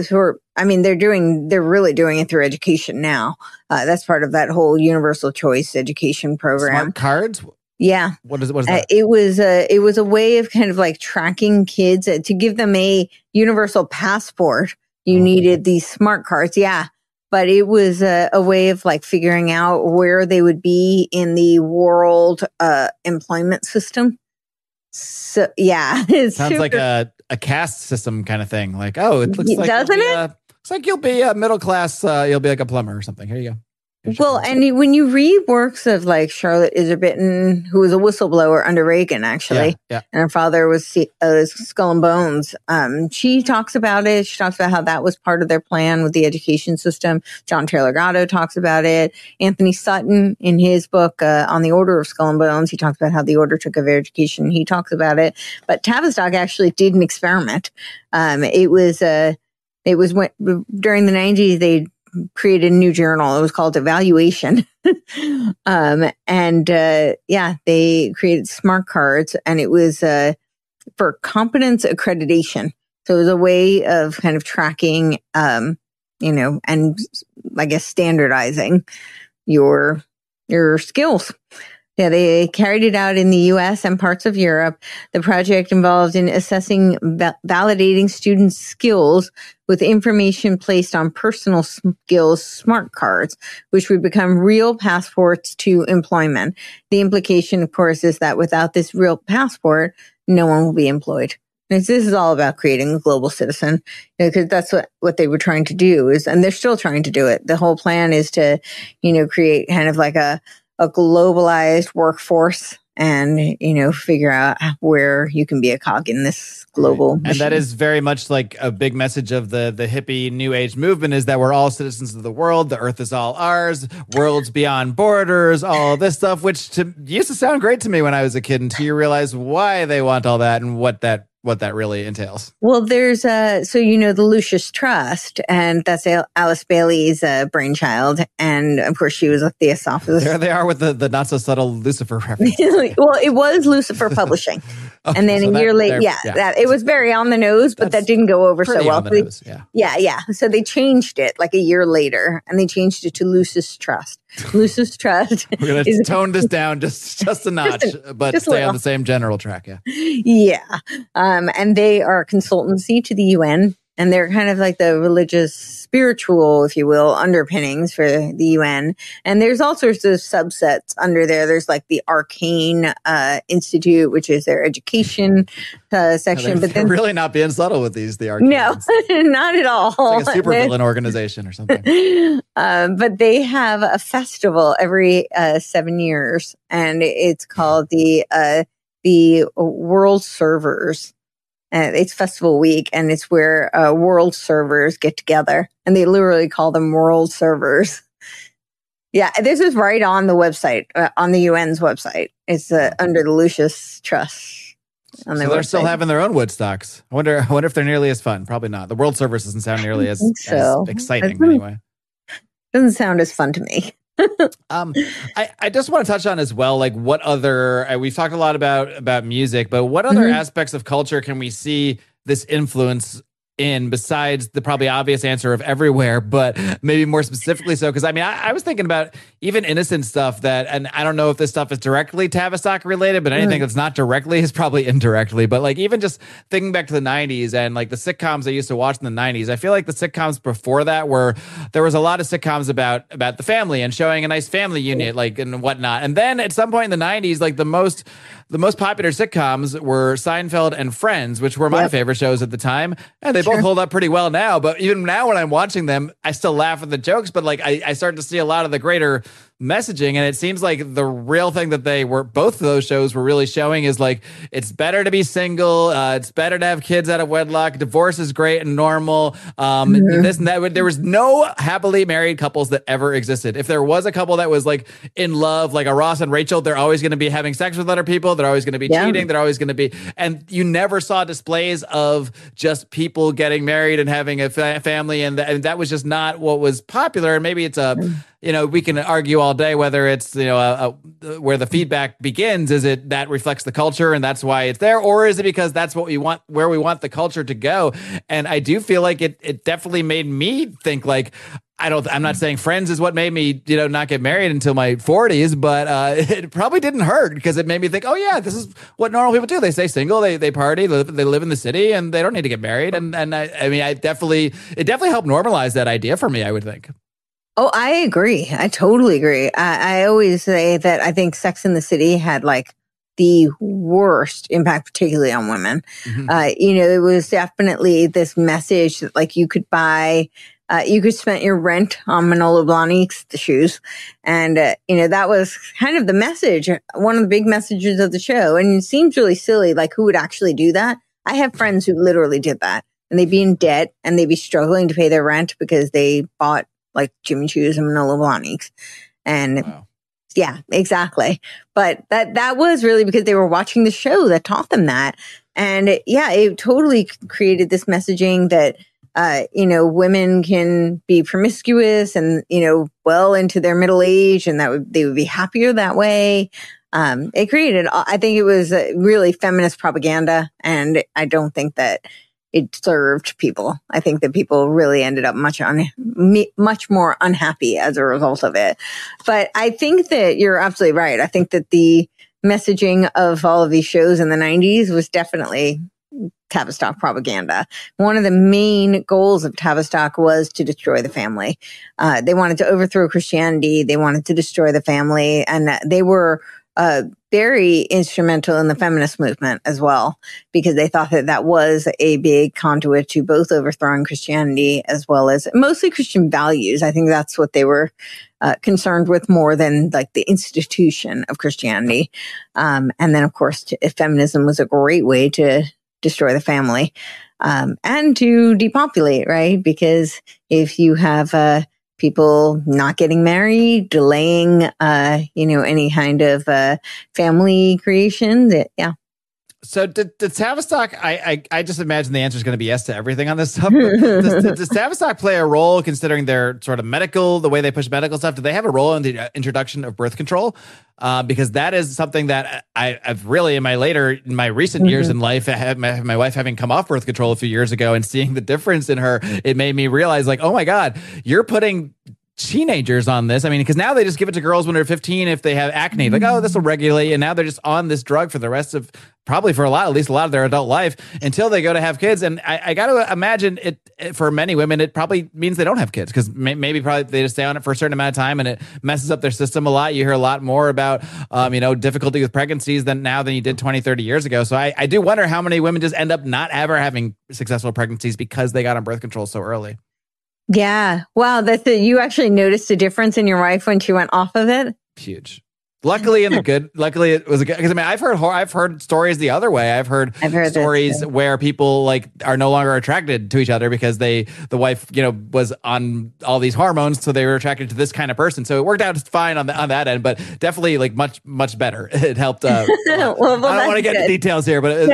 Speaker 2: really doing it through education now. That's part of that whole universal choice education program.
Speaker 1: Smart cards?
Speaker 2: Yeah.
Speaker 1: What is that?
Speaker 2: It was a way of kind of like tracking kids to give them a universal passport. You needed these smart cards. Yeah. But it was a way of like figuring out where they would be in the world employment system. So yeah, it
Speaker 1: sounds like a caste system kind of thing. Like, oh, it looks like,
Speaker 2: doesn't it?
Speaker 1: It's like you'll be a middle class. You'll be like a plumber or something. Here you go.
Speaker 2: Well, and when you read works of like Charlotte Iserbytten, who was a whistleblower under Reagan, actually, and her father was Skull and Bones, she talks about it. She talks about how that was part of their plan with the education system. John Taylor Gatto talks about it. Anthony Sutton, in his book on the Order of Skull and Bones, he talks about how the order took over education. He talks about it. But Tavistock actually did an experiment. It was when, during the 90s, they created a new journal. It was called Evaluation. They created smart cards, and it was for competence accreditation. So it was a way of kind of tracking, and I guess standardizing your skills. Yeah, they carried it out in the U.S. and parts of Europe. The project involved in assessing, validating students' skills with information placed on personal skills smart cards, which would become real passports to employment. The implication, of course, is that without this real passport, no one will be employed. This is all about creating a global citizen, because that's what they were trying to do and they're still trying to do it. The whole plan is to, create kind of like a globalized workforce and, figure out where you can be a cog in this global machine.
Speaker 1: And that is very much like a big message of the hippie new age movement, is that we're all citizens of the world. The earth is all ours, worlds beyond borders, all this stuff, which used to sound great to me when I was a kid, until you realize why they want all that and what that really entails.
Speaker 2: Well, there's the Lucis Trust, and that's Alice Bailey's brainchild, and of course she was a theosophist.
Speaker 1: There they are with the not so subtle Lucifer reference.
Speaker 2: Well, it was Lucifer Publishing, and then a year later, it was very on the nose, but that didn't go over so well. Yeah. So they changed it like a year later, and they changed it to Lucis Trust. Lucis Trust.
Speaker 1: We're going to tone this down just a notch, but stay on the same general track.
Speaker 2: Yeah. And they are a consultancy to the UN, and they're kind of like the religious, spiritual, if you will, underpinnings for the UN. And there's all sorts of subsets under there. There's like the Arcane Institute, which is their education section.
Speaker 1: But they're really not being subtle with the Arcane.
Speaker 2: No, not at all.
Speaker 1: It's like a supervillain organization or something.
Speaker 2: But they have a festival every 7 years, and it's called the World Servers. It's Festival Week, and it's where world servers get together, and they literally call them world servers. Yeah, this is right on the website, on the UN's website. It's under the Lucis Trust.
Speaker 1: So they're website. Still having their own Woodstocks. I wonder if they're nearly as fun. Probably not. The world servers doesn't sound nearly as exciting anyway.
Speaker 2: Doesn't sound as fun to me.
Speaker 1: I just want to touch on as well, like what other, we've talked a lot about music, but what other aspects of culture can we see this influence in, besides the probably obvious answer of everywhere, but maybe more specifically so? Because I was thinking about even innocent stuff and I don't know if this stuff is directly Tavistock related, but anything that's not directly is probably indirectly. But like even just thinking back to the 90s and like the sitcoms I used to watch in the 90s, I feel like the sitcoms before that there was a lot of sitcoms about the family and showing a nice family unit, like, and whatnot. And then at some point in the 90s, like the most popular sitcoms were Seinfeld and Friends, which were my favorite shows at the time. And they both hold up pretty well now. But even now when I'm watching them, I still laugh at the jokes. But like I start to see a lot of the greater messaging, and it seems like the real thing that both of those shows were really showing is like, it's better to be single, it's better to have kids out of wedlock, divorce is great and normal, this and that. There was no happily married couples that ever existed. If there was a couple that was like in love, like a Ross and Rachel, they're always going to be having sex with other people, they're always going to be cheating, they're always going to be, and you never saw displays of just people getting married and having a family, and that was just not what was popular. And maybe it's we can argue all day whether it's, where the feedback begins. Is it that reflects the culture and that's why it's there? Or is it because that's what we want, where we want the culture to go? And I do feel like it definitely made me think like, I'm not saying Friends is what made me, not get married until my 40s, but it probably didn't hurt, because it made me think, oh yeah, this is what normal people do. They stay single, they party, they live in the city, and they don't need to get married. And it definitely helped normalize that idea for me, I would think.
Speaker 2: Oh, I agree. I totally agree. I always say that I think Sex and the City had like the worst impact, particularly on women. It was definitely this message that like you could buy you could spend your rent on Manolo Blahniks, the shoes. And, that was kind of the message, one of the big messages of the show. And it seems really silly, like who would actually do that? I have friends who literally did that, and they'd be in debt and they'd be struggling to pay their rent because they bought like Jimmy Choos and Manolo Blahniks. And wow. Yeah, exactly. But that was really because they were watching the show that taught them that. And it totally created this messaging that, women can be promiscuous and, well into their middle age, and they would be happier that way. It created, I think it was really feminist propaganda, and I don't think that it served people. I think that people really ended up much more unhappy as a result of it. But I think that you're absolutely right. I think that the messaging of all of these shows in the 90s was definitely Tavistock propaganda. One of the main goals of Tavistock was to destroy the family. They wanted to overthrow Christianity. They wanted to destroy the family. And they were very instrumental in the feminist movement as well, because they thought that was a big conduit to both overthrowing Christianity as well as mostly Christian values. I think that's what they were concerned with more than like the institution of Christianity. And then, of course, feminism was a great way to destroy the family and to depopulate, right? Because if you have people not getting married, delaying, any kind of family creation. Yeah.
Speaker 1: So does Tavistock, I just imagine the answer is going to be yes to everything on this stuff. Does Tavistock play a role, considering their sort of the way they push medical stuff? Do they have a role in the introduction of birth control? Because that is something that I've really in my recent years in life, my wife having come off birth control a few years ago and seeing the difference in her, it made me realize like, oh my God, you're putting teenagers on this. I mean, because now they just give it to girls when they're 15 if they have acne. Like, oh, this will regulate. And now they're just on this drug for the rest of, probably for at least a lot of their adult life until they go to have kids. And I got to imagine it for many women, it probably means they don't have kids because maybe they just stay on it for a certain amount of time and it messes up their system a lot. You hear a lot more about, difficulty with pregnancies than you did 20, 30 years ago. So I do wonder how many women just end up not ever having successful pregnancies because they got on birth control so early.
Speaker 2: Yeah. Wow. You actually noticed a difference in your wife when she went off of it?
Speaker 1: Huge. Luckily it was a good, because I mean, I've heard stories the other way. I've heard stories where people like are no longer attracted to each other because the wife, was on all these hormones. So they were attracted to this kind of person. So it worked out fine on that end, but definitely like much, much better. It helped. Well, I don't want to get into details here, but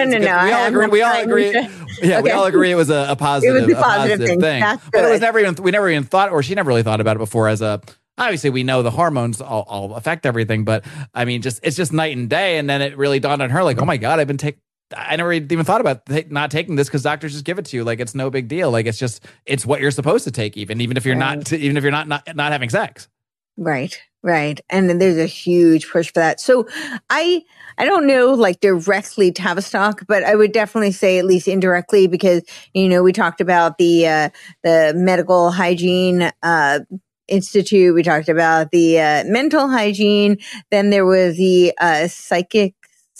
Speaker 1: we all agree. Yeah. Okay. We all agree it was a positive,
Speaker 2: it was a positive thing.
Speaker 1: But it was we never even thought, or she never really thought about it before as obviously we know the hormones all affect everything, but I mean, it's just night and day. And then it really dawned on her like, oh my God, I never even thought about not taking this because doctors just give it to you. Like, it's no big deal. Like, it's what you're supposed to take, even if you're not having sex.
Speaker 2: Right. And then there's a huge push for that. So I don't know like directly Tavistock, but I would definitely say at least indirectly because, we talked about the medical hygiene, Institute. We talked about the mental hygiene. Then there was the psychic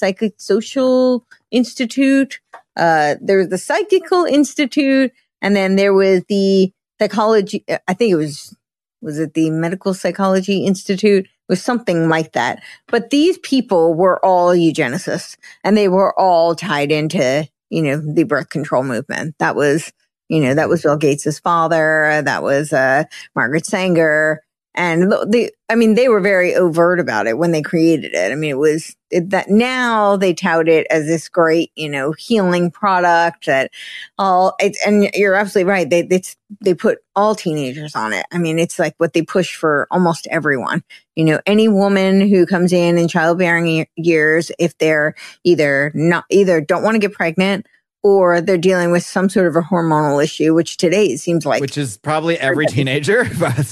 Speaker 2: social institute. There was the psychical institute, and then there was the psychology. I think it was it the medical psychology institute? It was something like that. But these people were all eugenicists, and they were all tied into the birth control movement. That was Bill Gates's father. That was Margaret Sanger. And they were very overt about it when they created it. I mean, that now they tout it as this great, healing product and you're absolutely right. They put all teenagers on it. I mean, it's like what they push for almost everyone. Any woman who comes in childbearing years, if they're either don't want to get pregnant or they're dealing with some sort of a hormonal issue, which today it seems like.
Speaker 1: Which is probably every teenager.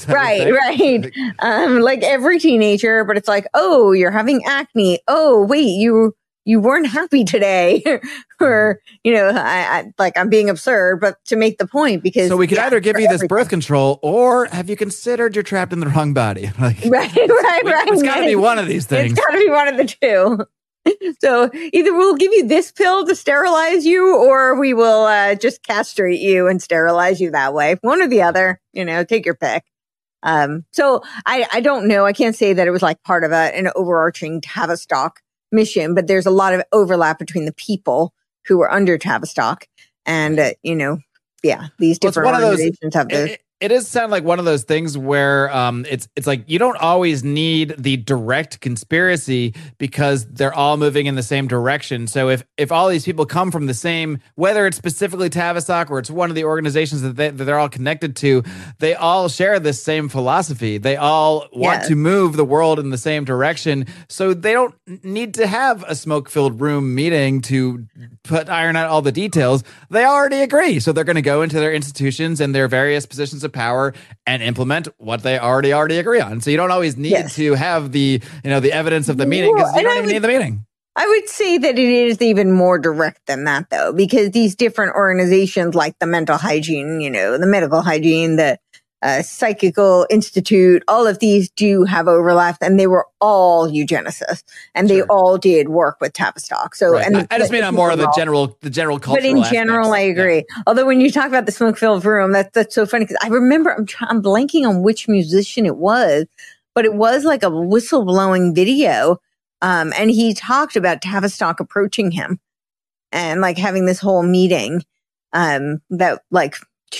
Speaker 2: Right. Like every teenager, but it's like, oh, you're having acne. Oh, wait, you weren't happy today. Or, I'm being absurd, but to make the point because.
Speaker 1: So we could either give you this birth control or have you considered you're trapped in the wrong body?
Speaker 2: Right.
Speaker 1: It's got to be one of these things.
Speaker 2: It's got to be one of the two. So either we'll give you this pill to sterilize you, or we will just castrate you and sterilize you that way. One or the other, take your pick. So I don't know. I can't say that it was like part of an overarching Tavistock mission, but there's a lot of overlap between the people who were under Tavistock and, these different organizations have those.
Speaker 1: It does sound like one of those things where it's like you don't always need the direct conspiracy because they're all moving in the same direction. So if all these people come from the same, whether it's specifically Tavistock or it's one of the organizations that they're all connected to, they all share this same philosophy. They all want to move the world in the same direction. So they don't need to have a smoke-filled room meeting to iron out all the details. They already agree. So they're going to go into their institutions and their various positions of power and implement what they already agree on. So you don't always need to have the evidence of the meeting because you don't even need the meeting.
Speaker 2: I would say that it is even more direct than that, though, because these different organizations like the mental hygiene, the medical hygiene, the psychical institute, all of these do have overlap, and they were all eugenicists, and they all did work with Tavistock. So, and
Speaker 1: I just mean on more of the general cultural.
Speaker 2: But in general, I agree. Yeah. Although when you talk about the smoke-filled room, that's so funny because I remember I'm blanking on which musician it was, but it was like a whistleblowing video, and he talked about Tavistock approaching him and like having this whole meeting, that like.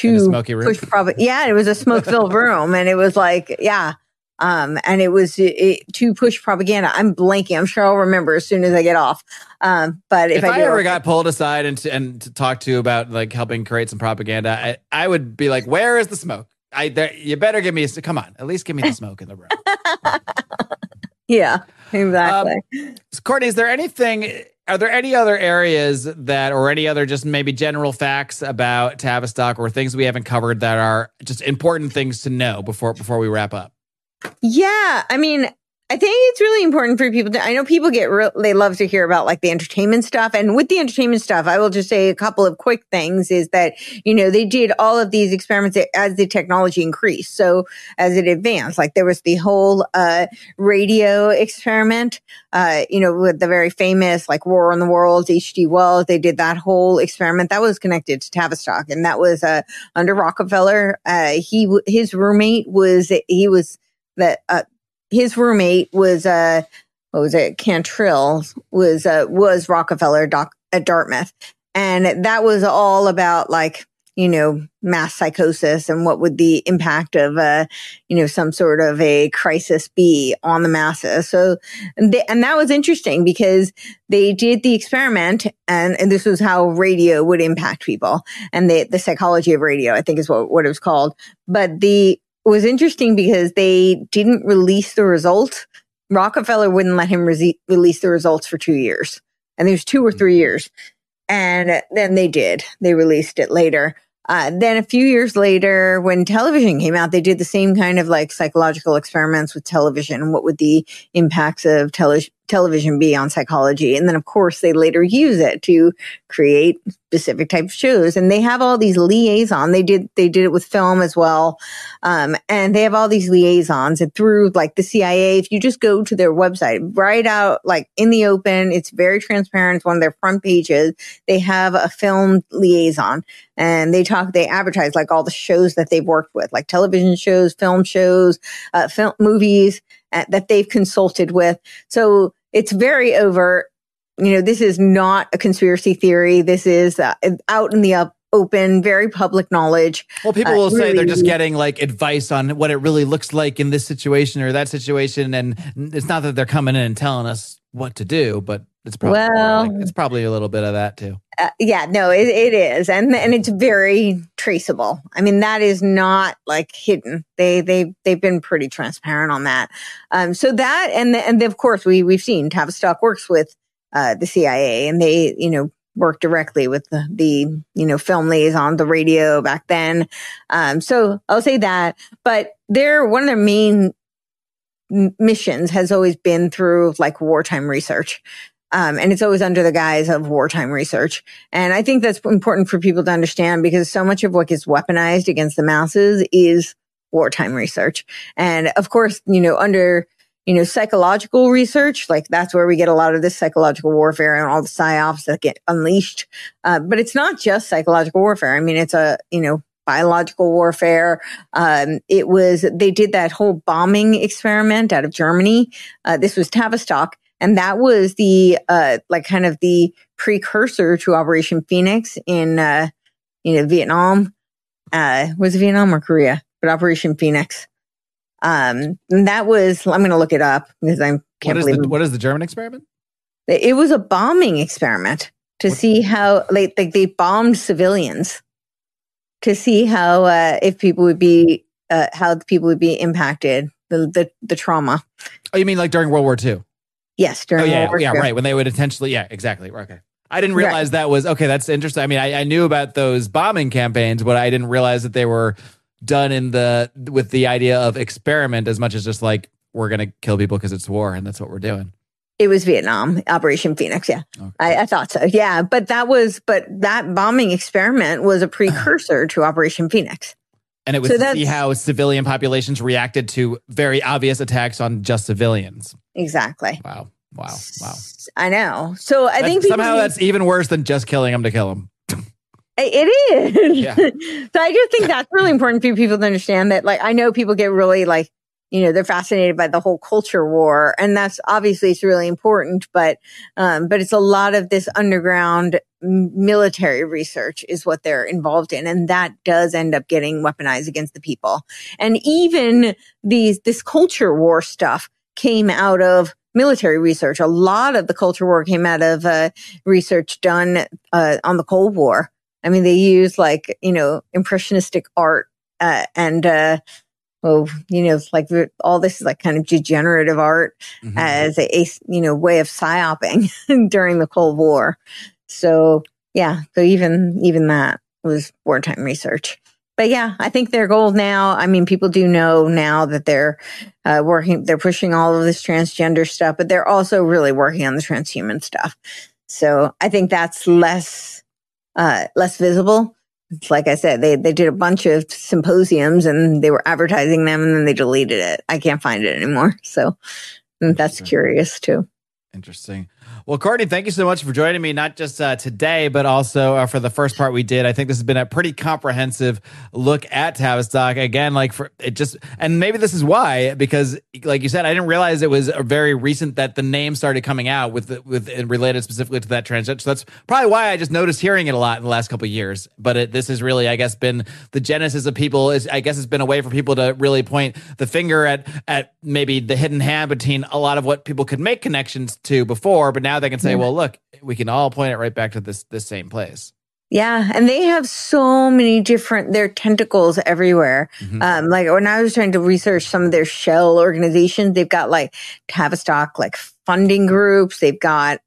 Speaker 2: It was a smoke-filled room, and it was like, and it was to push propaganda. I'm blanking. I'm sure I'll remember as soon as I get off. But if I
Speaker 1: ever got pulled aside and to talk to about like helping create some propaganda, I would be like, "Where is the smoke? You better give me come on, at least give me the smoke in the room."
Speaker 2: Yeah, exactly.
Speaker 1: Courtney, are there any other areas or any other just maybe general facts about Tavistock or things we haven't covered that are just important things to know before we wrap up?
Speaker 2: Yeah, I mean, I think it's really important for people I know people they love to hear about like the entertainment stuff. And with the entertainment stuff, I will just say a couple of quick things is that, they did all of these experiments as the technology increased. So as it advanced, like there was the whole, radio experiment, with the very famous like War on the Worlds, H.G. Wells, they did that whole experiment that was connected to Tavistock. And that was, under Rockefeller. His roommate was Cantrill was Rockefeller at Dartmouth. And that was all about like, mass psychosis and what would the impact of, some sort of a crisis be on the masses. So, and that was interesting because they did the experiment and this was how radio would impact people and the psychology of radio, I think is what it was called. But it was interesting because they didn't release the results. Rockefeller wouldn't let him release the results for 2 years. And there's 2 or 3 years. And then they did. They released it later. Then a few years later, when television came out, they did the same kind of like psychological experiments with television. What would the impacts of television be on psychology? And then, of course, they later use it to create specific type of shows. And they have all these liaisons. They did it with film as well. And they have all these liaisons and through like the CIA. If you just go to their website, right out like in the open, it's very transparent. It's one of their front pages. They have a film liaison and they advertise like all the shows that they've worked with, like television shows, film shows, movies that they've consulted with. So it's very overt. This is not a conspiracy theory. This is out in the open, very public knowledge.
Speaker 1: Well, people will say they're just getting like advice on what it really looks like in this situation or that situation. And it's not that they're coming in and telling us what to do, but it's probably a little bit of that too.
Speaker 2: It is. And it's very traceable. I mean, that is not like hidden. They've been pretty transparent on that. So that, and of course we've seen Tavistock works with, the CIA and they, work directly with the film liaison, the radio back then. So I'll say that, but one of their main missions has always been through like wartime research. And it's always under the guise of wartime research. And I think that's important for people to understand because so much of what gets weaponized against the masses is wartime research. And of course, under, psychological research. Like that's where we get a lot of this psychological warfare and all the psyops that get unleashed. But it's not just psychological warfare. I mean, it's biological warfare. They did that whole bombing experiment out of Germany. This was Tavistock. And that was the, kind of the precursor to Operation Phoenix in, Vietnam. Was it Vietnam or Korea? But Operation Phoenix. That was, I'm going to look it up because I can't believe it.
Speaker 1: What is the German experiment?
Speaker 2: It was a bombing experiment to see how, they bombed civilians to see how, if people would be, how the people would be impacted, the trauma.
Speaker 1: Oh, you mean like during World War II?
Speaker 2: Yes, during World War II.
Speaker 1: Yeah, right. When they would intentionally, yeah, exactly. Okay. I didn't realize that was, okay, that's interesting. I mean, I knew about those bombing campaigns, but I didn't realize that they were done with the idea of experiment as much as just like, we're going to kill people because it's war and that's what we're doing.
Speaker 2: It was Vietnam, Operation Phoenix. Yeah, okay. I thought so. Yeah, but that bombing experiment was a precursor to Operation Phoenix.
Speaker 1: And it was to see how civilian populations reacted to very obvious attacks on just civilians.
Speaker 2: Exactly.
Speaker 1: Wow.
Speaker 2: I know. So I think
Speaker 1: somehow that's even worse than just killing them to kill them.
Speaker 2: It is. Yeah. So I just think that's really important for people to understand that, I know people get really they're fascinated by the whole culture war, and that's obviously it's really important, but it's a lot of this underground military research is what they're involved in. And that does end up getting weaponized against the people. And even this culture war stuff came out of military research. A lot of the culture war came out of research done on the Cold War. I mean, they used impressionistic art and all this is kind of degenerative art as a way of psyoping during the Cold War. So yeah, so even that was wartime research. But yeah, I think their goal now, I mean, people do know now that they're they're pushing all of this transgender stuff, but they're also really working on the transhuman stuff. So I think that's less visible. It's like I said, they did a bunch of symposiums and they were advertising them and then they deleted it. I can't find it anymore. So that's curious too.
Speaker 1: Interesting. Well, Courtney, thank you so much for joining me, not just today, but also for the first part we did. I think this has been a pretty comprehensive look at Tavistock. Again, and maybe this is why, because like you said, I didn't realize it was very recent that the name started coming out with related specifically to that transition. So that's probably why I just noticed hearing it a lot in the last couple of years. But this has really, I guess, been the genesis of people. I guess it's been a way for people to really point the finger at maybe the hidden hand between a lot of what people could make connections to before, but now they can say, well, look, we can all point it right back to this same place.
Speaker 2: Yeah. And they have so many their tentacles everywhere. Mm-hmm. When I was trying to research some of their shell organizations, they've got Tavistock, funding groups. They've got,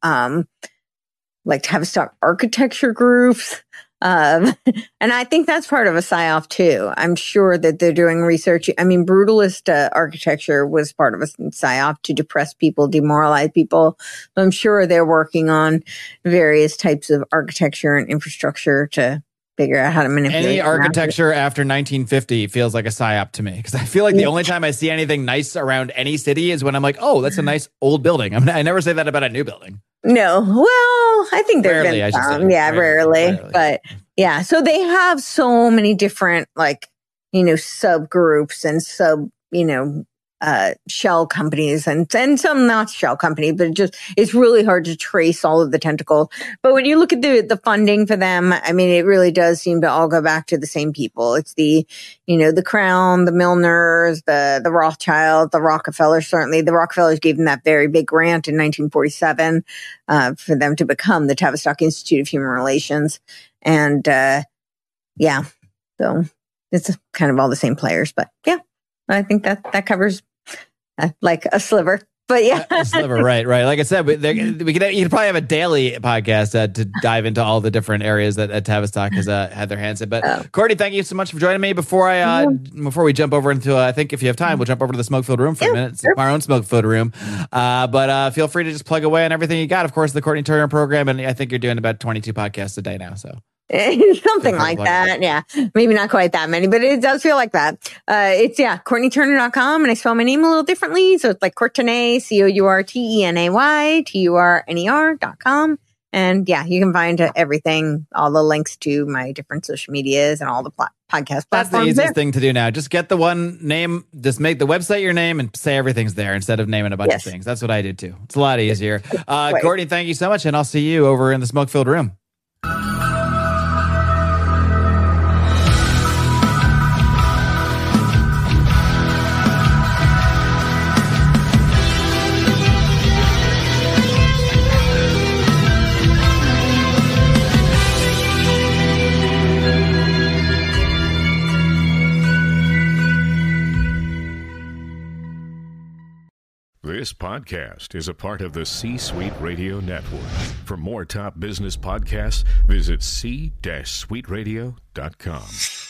Speaker 2: Tavistock architecture groups. And I think that's part of a PSYOP too. I'm sure that they're doing research. I mean, brutalist architecture was part of a PSYOP to depress people, demoralize people. I'm sure they're working on various types of architecture and infrastructure to figure out how to manipulate.
Speaker 1: Any architecture after 1950 feels like a PSYOP to me, because I feel like the only time I see anything nice around any city is when I'm like, oh, that's a nice old building. I never say that about a new building.
Speaker 2: No. Well, I think there've been some. Yeah, rarely. But yeah, so they have so many different subgroups and shell companies and some not shell company, but it's really hard to trace all of the tentacles. But when you look at the funding for them, I mean, it really does seem to all go back to the same people. It's the Crown, the Milners, the Rothschilds, the Rockefellers. Certainly the Rockefellers gave them that very big grant in 1947, for them to become the Tavistock Institute of Human Relations. And, so it's kind of all the same players, but yeah, I think that covers like a sliver. But yeah,
Speaker 1: a sliver, right. Like I said, you could probably have a daily podcast to dive into all the different areas that Tavistock has had their hands in. But Courtney, thank you so much for joining me. Before we jump over into, I think if you have time, we'll jump over to the smoke-filled room for a minute. It's our own smoke-filled room. But feel free to just plug away on everything you got. Of course, the Courtney Turner program, and I think you're doing about 22 podcasts a day now. So
Speaker 2: Something like that. Yeah. Maybe not quite that many, but it does feel like that. It's CourtneyTurner.com, and I spell my name a little differently. So it's like Courtenay, COURTENAY, TURNER.com. And yeah, you can find everything, all the links to my different social medias and all the podcast platforms.
Speaker 1: That's the easiest thing to do now. Just get the one name, just make the website your name and say everything's there instead of naming a bunch of things. That's what I did too. It's a lot easier. Courtney, thank you so much. And I'll see you over in the smoke-filled room.
Speaker 3: This podcast is a part of the C-Suite Radio Network. For more top business podcasts, visit c-suiteradio.com.